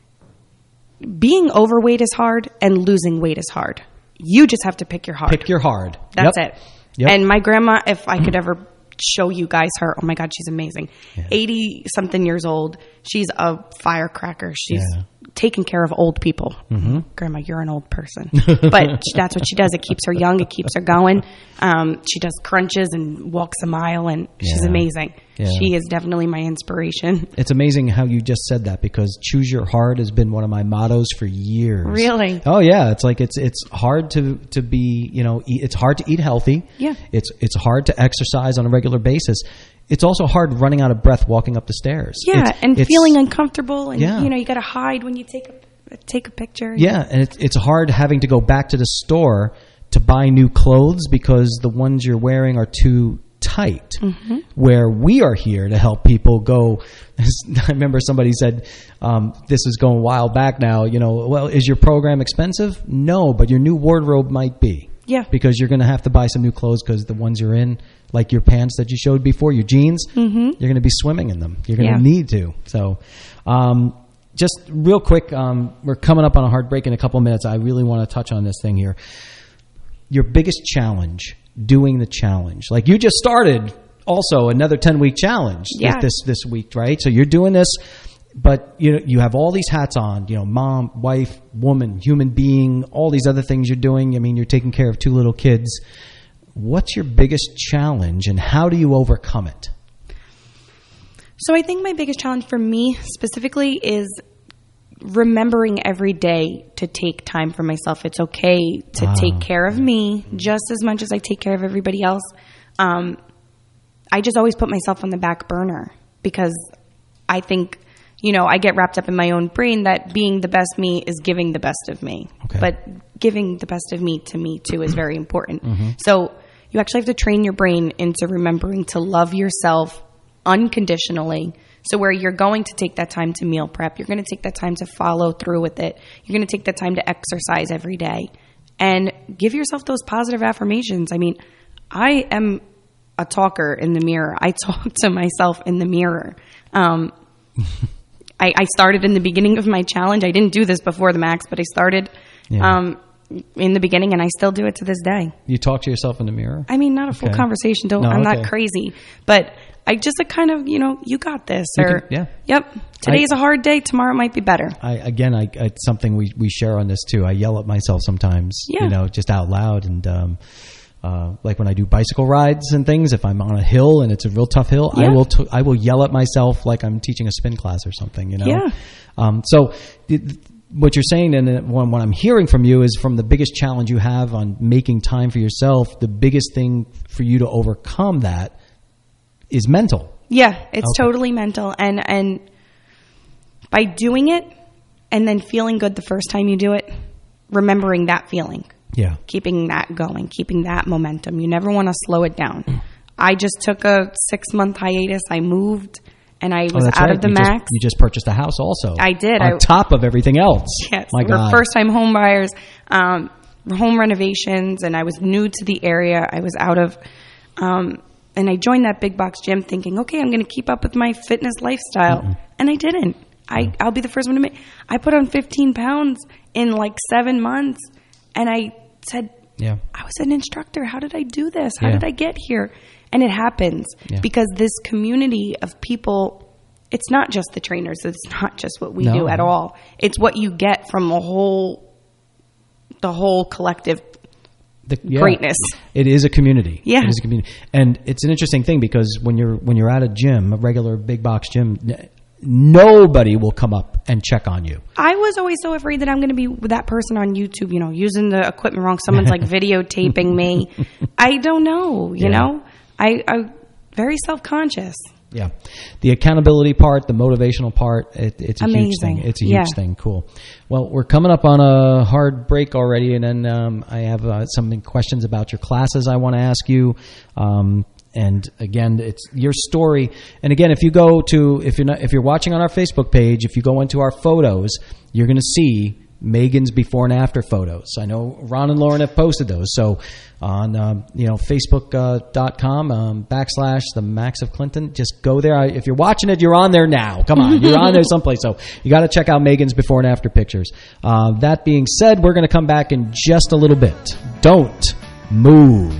being overweight is hard and losing weight is hard. You just have to pick your hard. Pick your hard. That's Yep. it. Yep. And my grandma, if I could ever show you guys her, oh my God, she's amazing. eighty-something years old. She's a firecracker. She's Yeah. taking care of old people. Mhm. Grandma, you're an old person. But that's what she does. It keeps her young. It keeps her going. Um, she does crunches and walks a mile, and she's Yeah. amazing. Yeah. She is definitely my inspiration. It's amazing how you just said that because choose your hard has been one of my mottos for years. Really? Oh yeah, it's like it's it's hard to to be, you know, eat, it's hard to eat healthy. Yeah. It's it's hard to exercise on a regular basis. It's also hard running out of breath walking up the stairs. Yeah, It's- and it's- feeling uncomfortable, and Yeah. you know, you got to hide when you take a take a picture. Yeah, and it's it's hard having to go back to the store to buy new clothes because the ones you're wearing are too tight. Mm-hmm. Where we are here to help people go. I remember somebody said, um, this is going a while back now, you know, well, is your program expensive? No, but your new wardrobe might be. Yeah. Because you're going to have to buy some new clothes because the ones you're in, like your pants that you showed before, your jeans, mm-hmm. you're going to be swimming in them. You're going to yeah. need to. So um, just real quick, um, we're coming up on a hard break in a couple of minutes. I really want to touch on this thing here. Your biggest challenge, doing the challenge. Like you just started also another ten-week challenge yeah. this this week, right? So you're doing this, but you know, you have all these hats on, you know, mom, wife, woman, human being, all these other things you're doing. I mean, you're taking care of two little kids. What's your biggest challenge and how do you overcome it? So I think my biggest challenge for me specifically is remembering every day to take time for myself. It's okay to ah. take care of me just as much as I take care of everybody else. Um, I just always put myself on the back burner because I think, you know, I get wrapped up in my own brain that being the best me is giving the best of me. Okay. But giving the best of me to me too is very important. Mm-hmm. So you actually have to train your brain into remembering to love yourself unconditionally. So where you're going to take that time to meal prep, you're going to take that time to follow through with it. You're going to take that time to exercise every day and give yourself those positive affirmations. I mean, I am a talker in the mirror. I talk to myself in the mirror. Um, I, I started in the beginning of my challenge. I didn't do this before the max, but I started yeah. um, in the beginning, and I still do it to this day. You talk to yourself in the mirror? I mean, not a full okay. conversation. Don't. No, I'm okay. not crazy, but I just a kind of, you know, you got this. You or can, yeah. Yep. Today's I, a hard day. Tomorrow might be better. I again, I, it's something we we share on this too. I yell at myself sometimes, yeah. you know, just out loud, and um, uh, like when I do bicycle rides and things. If I'm on a hill and it's a real tough hill, yeah. I will t- I will yell at myself like I'm teaching a spin class or something. You know. Yeah. Um, so. It, what you're saying and what I'm hearing from you is from the biggest challenge you have on making time for yourself, the biggest thing for you to overcome that is mental. Yeah, it's okay. totally mental. And, and by doing it and then feeling good the first time you do it, remembering that feeling. Yeah. Keeping that going, keeping that momentum. You never want to slow it down. Mm. I just took a six-month hiatus. I moved. And I was oh, out right. of the you max. Just, you just purchased a house also. I did. On I, top of everything else. Yes. My we're God. first-time home buyers, um, home renovations, and I was new to the area. I was out of, um, and I joined that big box gym thinking, okay, I'm going to keep up with my fitness lifestyle. Mm-mm. And I didn't. I, I'll be the first one to admit, I put on fifteen pounds in like seven months. And I said, yeah. I was an instructor. How did I do this? How yeah. did I get here? And it happens yeah. because this community of people, it's not just the trainers. It's not just what we no. do at all. It's what you get from the whole, the whole collective the, yeah. greatness. It is a community. Yeah. It is a community. And it's an interesting thing because when you're, when you're at a gym, a regular big box gym, nobody will come up and check on you. I was always so afraid that I'm going to be that person on YouTube, you know, using the equipment wrong. Someone's like videotaping me. I don't know, you yeah. know, I, I'm very self-conscious. Yeah. The accountability part, the motivational part, it, it's a Amazing. huge thing. It's a yeah. huge thing. Cool. Well, we're coming up on a hard break already, and then um, I have uh, some questions about your classes I want to ask you. Um, and again, it's your story. And again, if you go to, if you're not, if you're watching on our Facebook page, if you go into our photos, you're going to see Megan's before and after photos. I know Ron and Lauren have posted those. So on, um, you know, Facebook dot com um, backslash the Max of Clinton, just go there. I, if you're watching it, you're on there now. Come on, you're on there someplace. So you got to check out Megan's before and after pictures. Uh, that being said, we're going to come back in just a little bit. Don't move.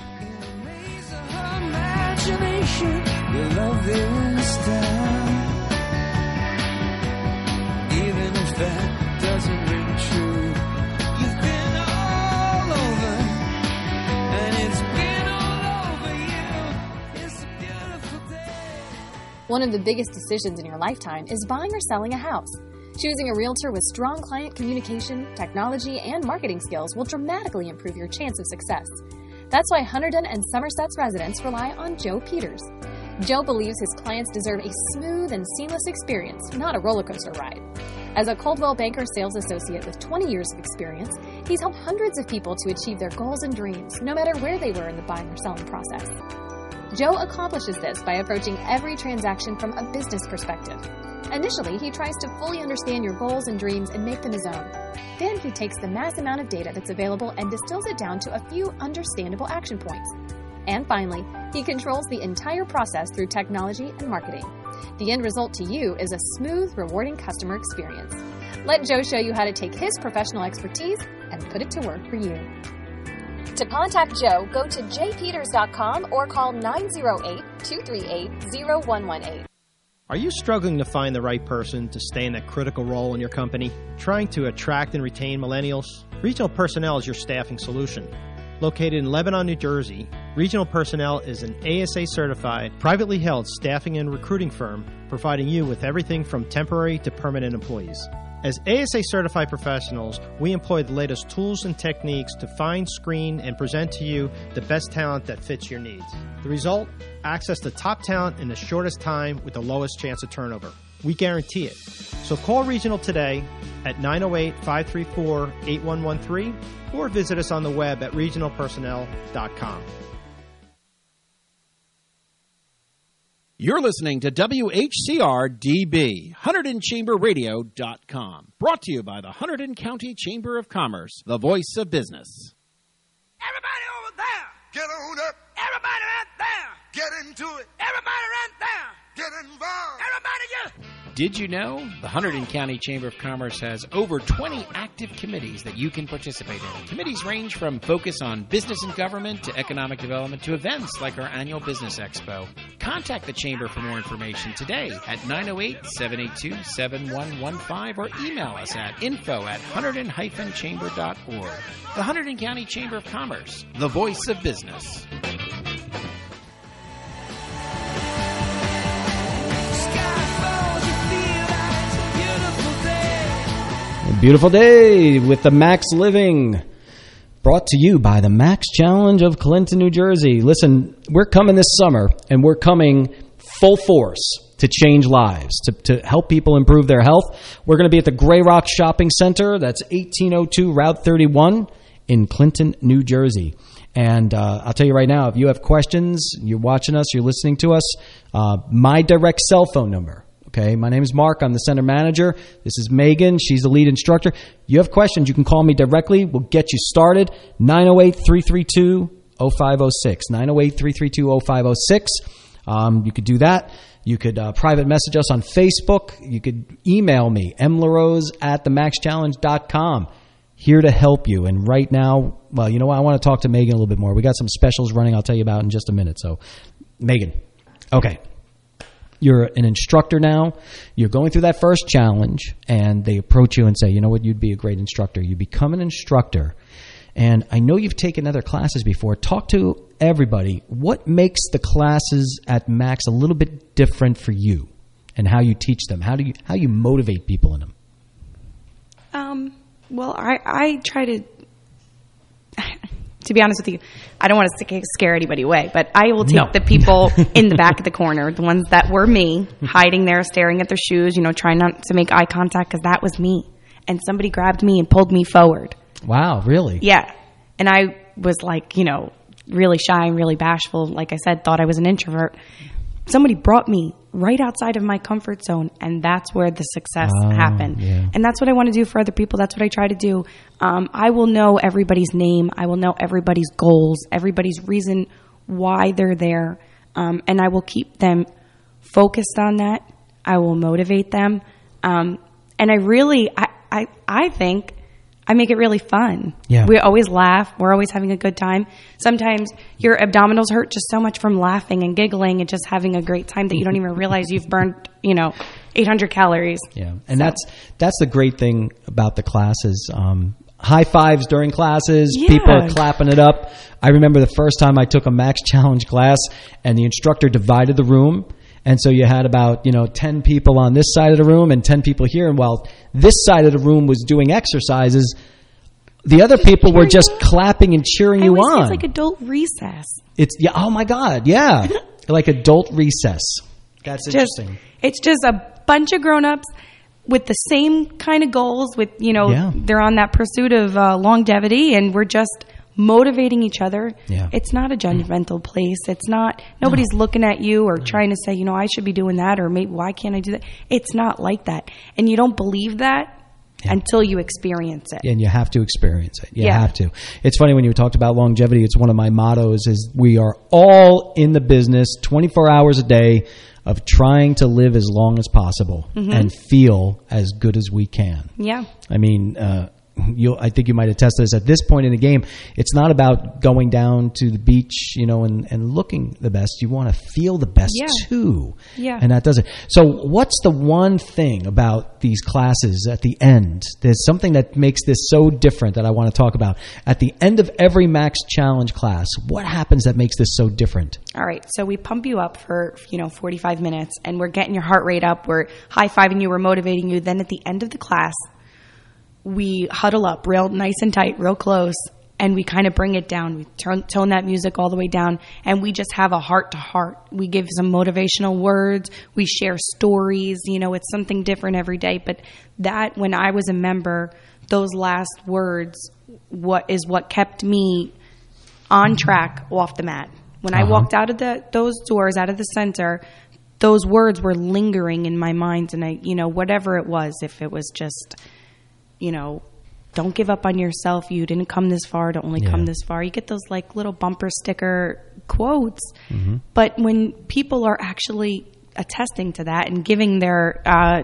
One of the biggest decisions in your lifetime is buying or selling a house. Choosing a realtor with strong client communication, technology, and marketing skills will dramatically improve your chance of success. That's why Hunterdon and Somerset's residents rely on Joe Peters. Joe believes his clients deserve a smooth and seamless experience, not a roller coaster ride. As a Coldwell Banker sales associate with twenty years of experience, he's helped hundreds of people to achieve their goals and dreams, no matter where they were in the buying or selling process. Joe accomplishes this by approaching every transaction from a business perspective. Initially, he tries to fully understand your goals and dreams and make them his own. Then he takes the mass amount of data that's available and distills it down to a few understandable action points. And finally, he controls the entire process through technology and marketing. The end result to you is a smooth, rewarding customer experience. Let Joe show you how to take his professional expertise and put it to work for you. To contact Joe, go to j peters dot com or call nine oh eight, two three eight, oh one one eight. Are you struggling to find the right person to stay in that critical role in your company? Trying to attract and retain millennials? Regional Personnel is your staffing solution. Located in Lebanon, New Jersey, Regional Personnel is an A S A-certified, privately held staffing and recruiting firm providing you with everything from temporary to permanent employees. As A S A-certified professionals, we employ the latest tools and techniques to find, screen, and present to you the best talent that fits your needs. The result? Access to top talent in the shortest time with the lowest chance of turnover. We guarantee it. So call Regional today at nine oh eight, five three four, eight one one three or visit us on the web at regional personnel dot com. You're listening to W H C R D B, Hunterdon Chamber Radio dot com. Brought to you by the Hunterdon County Chamber of Commerce, the voice of business. Everybody over there, get on up. Everybody right there, get into it. Everybody right there, get involved. Everybody get... Did you know the Hunterdon County Chamber of Commerce has over twenty active committees that you can participate in? Committees range from focus on business and government to economic development to events like our annual Business Expo. Contact the Chamber for more information today at nine oh eight, seven eight two, seven one one five or email us at info at hunterdon dash chamber dot org. The Hunterdon County Chamber of Commerce, the voice of business. Beautiful day with the Max Living, brought to you by the Max Challenge of Clinton, New Jersey. Listen, we're coming this summer, and we're coming full force to change lives, to, to help people improve their health. We're going to be at the Grey Rock Shopping Center. That's eighteen oh two Route thirty-one in Clinton, New Jersey. And uh, I'll tell you right now, if you have questions, you're watching us, you're listening to us, uh, my direct cell phone number. Okay, my name is Mark. I'm the center manager. This is Megan. She's the lead instructor. You have questions, you can call me directly. We'll get you started. nine oh eight, three three two, oh five oh six. nine oh eight, three three two, oh five oh six. Um, you could do that. You could uh, private message us on Facebook. You could email me, m larose at the max challenge dot com. Here to help you. And right now, well, you know what? I want to talk to Megan a little bit more. We got some specials running I'll tell you about in just a minute. So, Megan. Okay. You're an instructor now. You're going through that first challenge, and they approach you and say, you know what, you'd be a great instructor. You become an instructor. And I know you've taken other classes before. Talk to everybody. What makes the classes at Max a little bit different for you and how you teach them? How do you how you motivate people in them? Um, well, I, I try to... To be honest with you, I don't want to scare anybody away, but I will take no. the people in the back of the corner, the ones that were me, hiding there, staring at their shoes, you know, trying not to make eye contact because that was me. And somebody grabbed me and pulled me forward. Wow, really? Yeah. And I was like, you know, really shy and really bashful. Like I said, thought I was an introvert. Somebody brought me right outside of my comfort zone, and that's where the success oh, happened. Yeah. And that's what I want to do for other people. That's what I try to do. Um, I will know everybody's name. I will know everybody's goals, everybody's reason why they're there, um, and I will keep them focused on that. I will motivate them. Um, and I really, I, I, I think I make it really fun. Yeah. We always laugh. We're always having a good time. Sometimes your abdominals hurt just so much from laughing and giggling and just having a great time that you don't even realize you've burned, you know, eight hundred calories. Yeah, and so. that's that's the great thing about the classes. Um, high fives during classes. Yeah. People are clapping it up. I remember the first time I took a Max Challenge class, and the instructor divided the room. And so you had about, you know, ten people on this side of the room and ten people here. And while this side of the room was doing exercises, the other people were just clapping and cheering I you always say on. It's like adult recess. It's yeah. Oh my God, yeah, like adult recess. That's just, interesting. It's just a bunch of grown-ups with the same kind of goals. With you know, Yeah. they're on that pursuit of uh, longevity, and we're just motivating each other. Yeah. It's not a judgmental place. It's not, nobody's looking at you or trying to say, you know, I should be doing that, or maybe why can't I do that? It's not like that. And you don't believe that until you experience it. And you have to experience it. You Yeah. have to. It's funny when you talked about longevity. It's one of my mottos is we are all in the business twenty-four hours a day of trying to live as long as possible Mhm. and feel as good as we can. Yeah. I mean, uh, you I think you might attest to this. At this point in the game, it's not about going down to the beach, you know, and, and looking the best. You want to feel the best Yeah. too. Yeah. And that does it. So what's the one thing about these classes at the end? There's something that makes this so different that I want to talk about. At the end of every Max Challenge class, what happens that makes this so different? All right, so we pump you up for, you know, forty-five minutes, and we're getting your heart rate up. We're high-fiving you. We're motivating you. Then at the end of the class, we huddle up real nice and tight, real close, and we kind of bring it down. We turn, tone that music all the way down, and we just have a heart-to-heart. We give some motivational words. We share stories. You know, it's something different every day. But that, when I was a member, those last words what is what kept me on track off the mat. When I Uh-huh. walked out of the those doors, out of the center, those words were lingering in my mind, and I, you know, whatever it was, if it was just, you know, don't give up on yourself. You didn't come this far to only Yeah. come this far. You get those like little bumper sticker quotes, Mhm. but when people are actually attesting to that and giving their uh,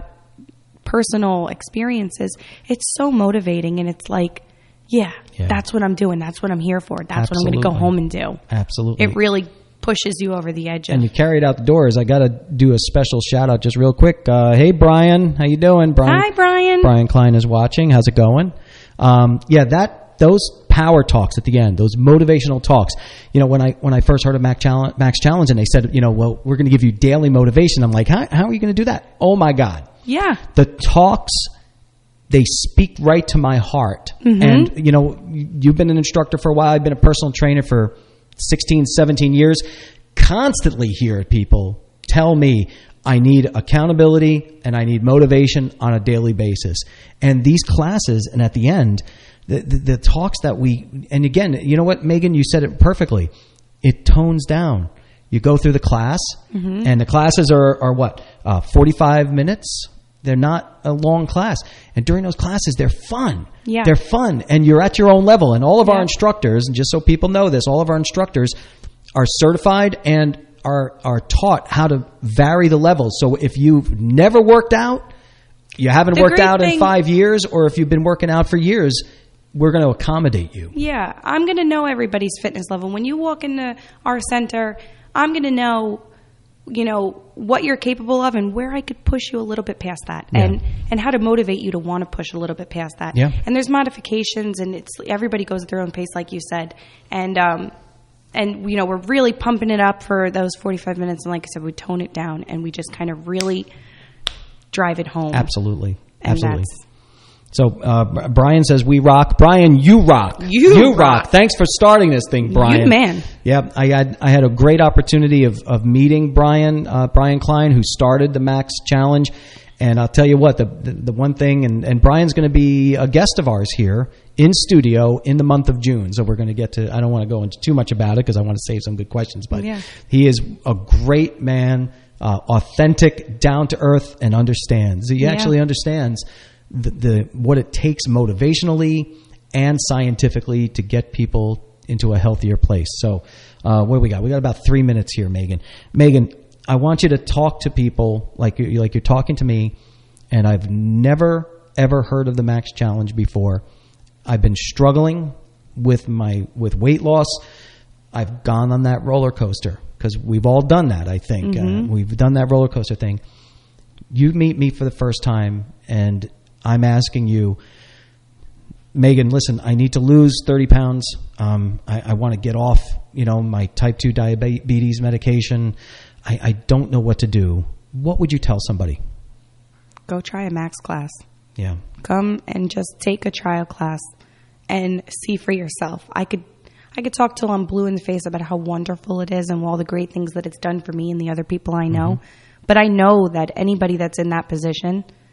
personal experiences, it's so motivating, and it's like, yeah, Yeah. that's what I'm doing. That's what I'm here for. That's what I'm going to go Absolutely. home and do. Absolutely. It really pushes you over the edge. And of, you carry it out the doors. I got to do a special shout out just real quick. Uh, hey, Brian, how you doing? Brian. Hi, Brian. Brian Klein is watching. How's it going? Um, yeah, that those power talks at the end, those motivational talks. You know, when I when I first heard of Max Challenge, Max Challenge, and they said, you know, well, we're going to give you daily motivation. I'm like, how, how are you going to do that? Oh my God, yeah. the talks. They speak right to my heart. Mhm. And, you know, you've been an instructor for a while. I've been a personal trainer for sixteen, seventeen years. Constantly hear people tell me I need accountability and I need motivation on a daily basis. And these classes, and at the end, the, the, the talks that we, and again, you know what, Megan, you said it perfectly. It tones down. You go through the class, Mhm. and the classes are, are what, uh, forty-five minutes? They're not a long class. And during those classes, they're fun. Yeah. They're fun. And you're at your own level. And all of our Yeah. instructors, and just so people know this, all of our instructors are certified and are, are taught how to vary the levels. So if you've never worked out, you haven't The worked great out in thing- five years, or if you've been working out for years, we're going to accommodate you. Yeah, I'm going to know everybody's fitness level. When you walk into our center, I'm going to know, you know, what you're capable of and where I could push you a little bit past that, Yeah. and and how to motivate you to want to push a little bit past that. Yeah. And there's modifications, and it's everybody goes at their own pace, like you said, and um, and you know, we're really pumping it up for those forty-five minutes, and like I said, we tone it down, and we just kind of really drive it home. Absolutely. And Absolutely. that's- So uh, Brian says, we rock. Brian, you rock. You rock. Thanks for starting this thing, Brian. You man. Yeah, I had I had a great opportunity of, of meeting Brian uh, Brian Klein, who started the Max Challenge. And I'll tell you what, the the, the one thing, and, and Brian's going to be a guest of ours here in studio in the month of June. So we're going to get to, I don't want to go into too much about it because I want to save some good questions. But Yeah. he is a great man, uh, authentic, down to earth, and understands. He Yeah. actually understands the, the what it takes motivationally and scientifically to get people into a healthier place. So uh, what do we got? We got about three minutes here, Megan. Megan, I want you to talk to people like you like you're talking to me, and I've never ever heard of the Max Challenge before. I've been struggling with my with weight loss. I've gone on that roller coaster because we've all done that. I think Mhm. uh, we've done that roller coaster thing. You meet me for the first time, and I'm asking you, Megan, listen, I need to lose thirty pounds. Um, I, I want to get off, you know, my type two diabetes medication. I, I don't know what to do. What would you tell somebody? Go try a Max class. Yeah. Come and just take a trial class and see for yourself. I could I could talk till I'm blue in the face about how wonderful it is and all the great things that it's done for me and the other people I know. Mm-hmm. But I know that anybody that's in that position,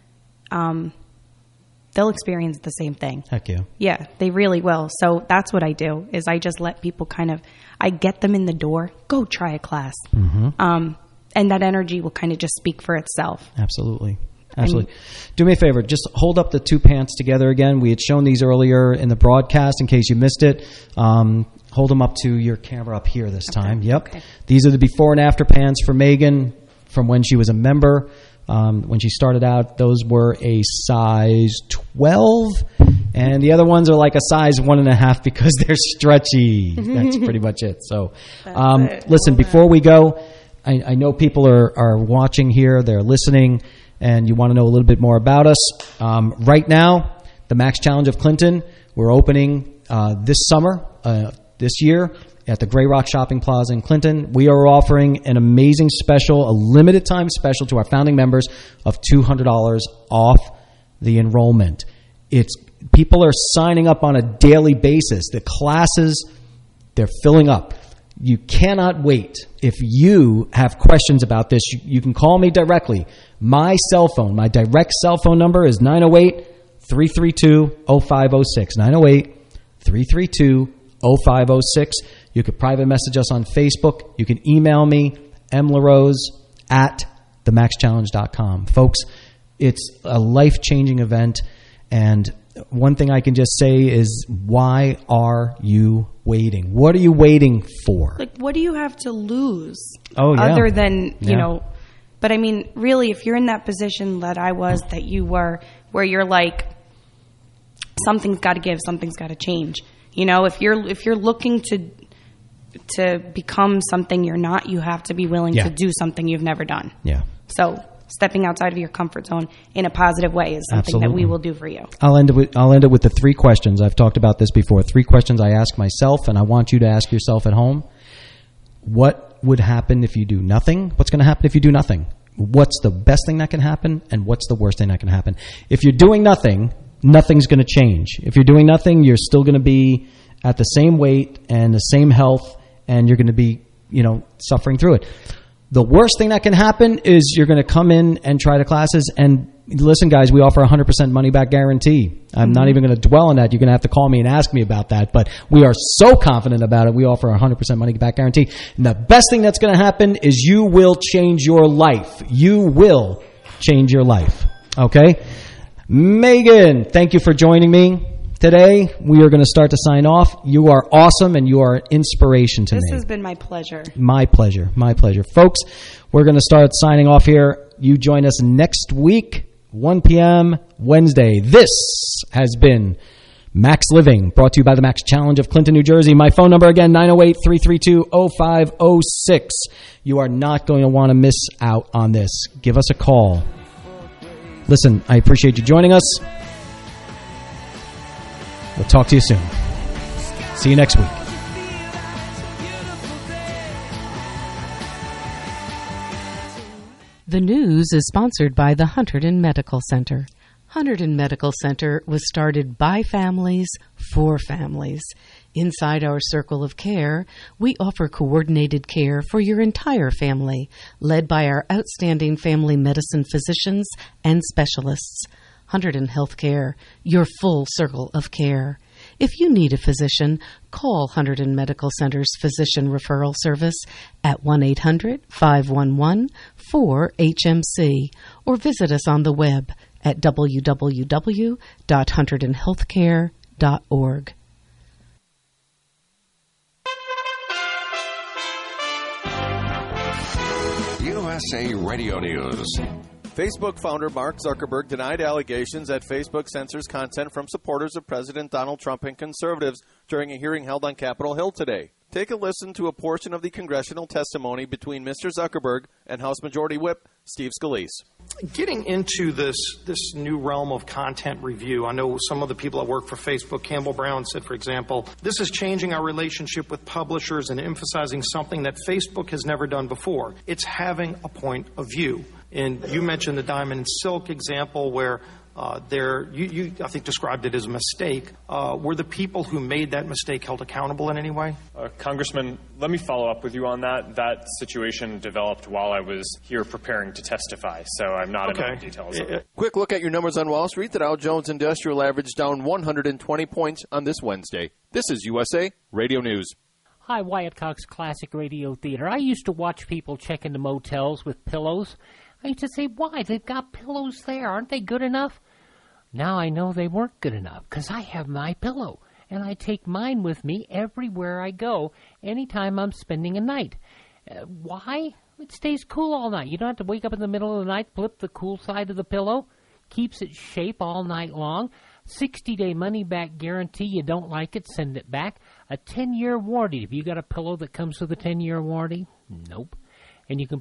um, they'll experience the same thing. Heck yeah. Yeah, they really will. So that's what I do, is I just let people kind of, I get them in the door, go try a class. Mm-hmm. Um, and that energy will kind of just speak for itself. Absolutely. Absolutely. Do me a favor. Just hold up the two pants together again. We had shown these earlier in the broadcast in case you missed it. Um, hold them up to your camera up here this time. Okay. Yep. Okay. These are the before and after pants for Megan from when she was a member. Um, when she started out, those were a size twelve. And the other ones are like a size one and a half because they're stretchy. That's pretty much it. So um, it. listen, before we go, I, I know people are, are watching here. They're listening. And you want to know a little bit more about us. Um, right now, the Max Challenge of Clinton, we're opening uh, this summer, uh, this year, at the Grey Rock Shopping Plaza in Clinton. We are offering an amazing special, a limited time special to our founding members of two hundred dollars off the enrollment. It's people are signing up on a daily basis. The classes, they're filling up. You cannot wait. If you have questions about this, you, you can call me directly. My cell phone, my direct cell phone number is nine oh eight, three three two, oh five oh six. nine oh eight, three three two, oh five oh six. You could private message us on Facebook. You can email me, mlarose at the max challenge dot com. Folks, it's a life-changing event. And one thing I can just say is, why are you waiting? What are you waiting for? Like, what do you have to lose? Oh, yeah. Other than, you Yeah. know, but I mean, really, if you're in that position that I was, that you were, where you're like, something's got to give, something's got to change. You know, if you're if you're looking to to become something you're not, you have to be willing Yeah. to do something you've never done. Yeah. So stepping outside of your comfort zone in a positive way is something Absolutely. that we will do for you. I'll end it with, I'll end it with the three questions. I've talked about this before. Three questions I ask myself, and I want you to ask yourself at home. What would happen if you do nothing? What's going to happen if you do nothing? What's the best thing that can happen, and what's the worst thing that can happen? If you're doing nothing, nothing's going to change. If you're doing nothing, you're still going to be at the same weight and the same health, and you're going to be, you know, suffering through it. The worst thing that can happen is you're going to come in and try the classes. And listen, guys, we offer a one hundred percent money-back guarantee. I'm mm-hmm. not even going to dwell on that. You're going to have to call me and ask me about that. But we are so confident about it. We offer a one hundred percent money-back guarantee. And the best thing that's going to happen is you will change your life. You will change your life. Okay? Megan, thank you for joining me. Today, we are going to start to sign off. You are awesome, and you are an inspiration to This me. has been my pleasure. My pleasure. My pleasure. Folks, we're going to start signing off here. You join us next week, one p.m. Wednesday. This has been Max Living, brought to you by the Max Challenge of Clinton, New Jersey. My phone number again, nine oh eight, three three two, oh five oh six. You are not going to want to miss out on this. Give us a call. Listen, I appreciate you joining us. We'll talk to you soon. See you next week. The news is sponsored by the Hunterdon Medical Center. Hunterdon Medical Center was started by families for families. Inside our circle of care, we offer coordinated care for your entire family, led by our outstanding family medicine physicians and specialists. Hunterdon Healthcare, your full circle of care. If you need a physician, call Hunterdon Medical Center's Physician Referral Service at one eight hundred, five one one, four H M C or visit us on the web at w w w dot hunterdon healthcare dot org. U S A Radio News. Facebook founder Mark Zuckerberg denied allegations that Facebook censors content from supporters of President Donald Trump and conservatives during a hearing held on Capitol Hill today. Take a listen to a portion of the congressional testimony between Mister Zuckerberg and House Majority Whip Steve Scalise. Getting into this this new realm of content review, I know some of the people that work for Facebook, Campbell Brown said, for example, this is changing our relationship with publishers and emphasizing something that Facebook has never done before. It's having a point of view. And you mentioned the Diamond and Silk example where uh, there, you, you, I think, described it as a mistake. Uh, were the people who made that mistake held accountable in any way? Uh, Congressman, let me follow up with you on that. That situation developed while I was here preparing to testify, so I'm not Okay. in all the details of it. Quick look at your numbers on Wall Street. The Dow Jones Industrial Average down one hundred twenty points on this Wednesday. This is U S A Radio News. Hi, Wyatt Cox, Classic Radio Theater. I used to watch people check into motels with pillows. I used to say, why? They've got pillows there. Aren't they good enough? Now I know they weren't good enough because I have my pillow, and I take mine with me everywhere I go, anytime I'm spending a night. Uh, why? It stays cool all night. You don't have to wake up in the middle of the night, flip the cool side of the pillow. Keeps its shape all night long. sixty-day money-back guarantee. You don't like it, send it back. A ten-year warranty. Have you got a pillow that comes with a ten-year warranty? Nope. And you can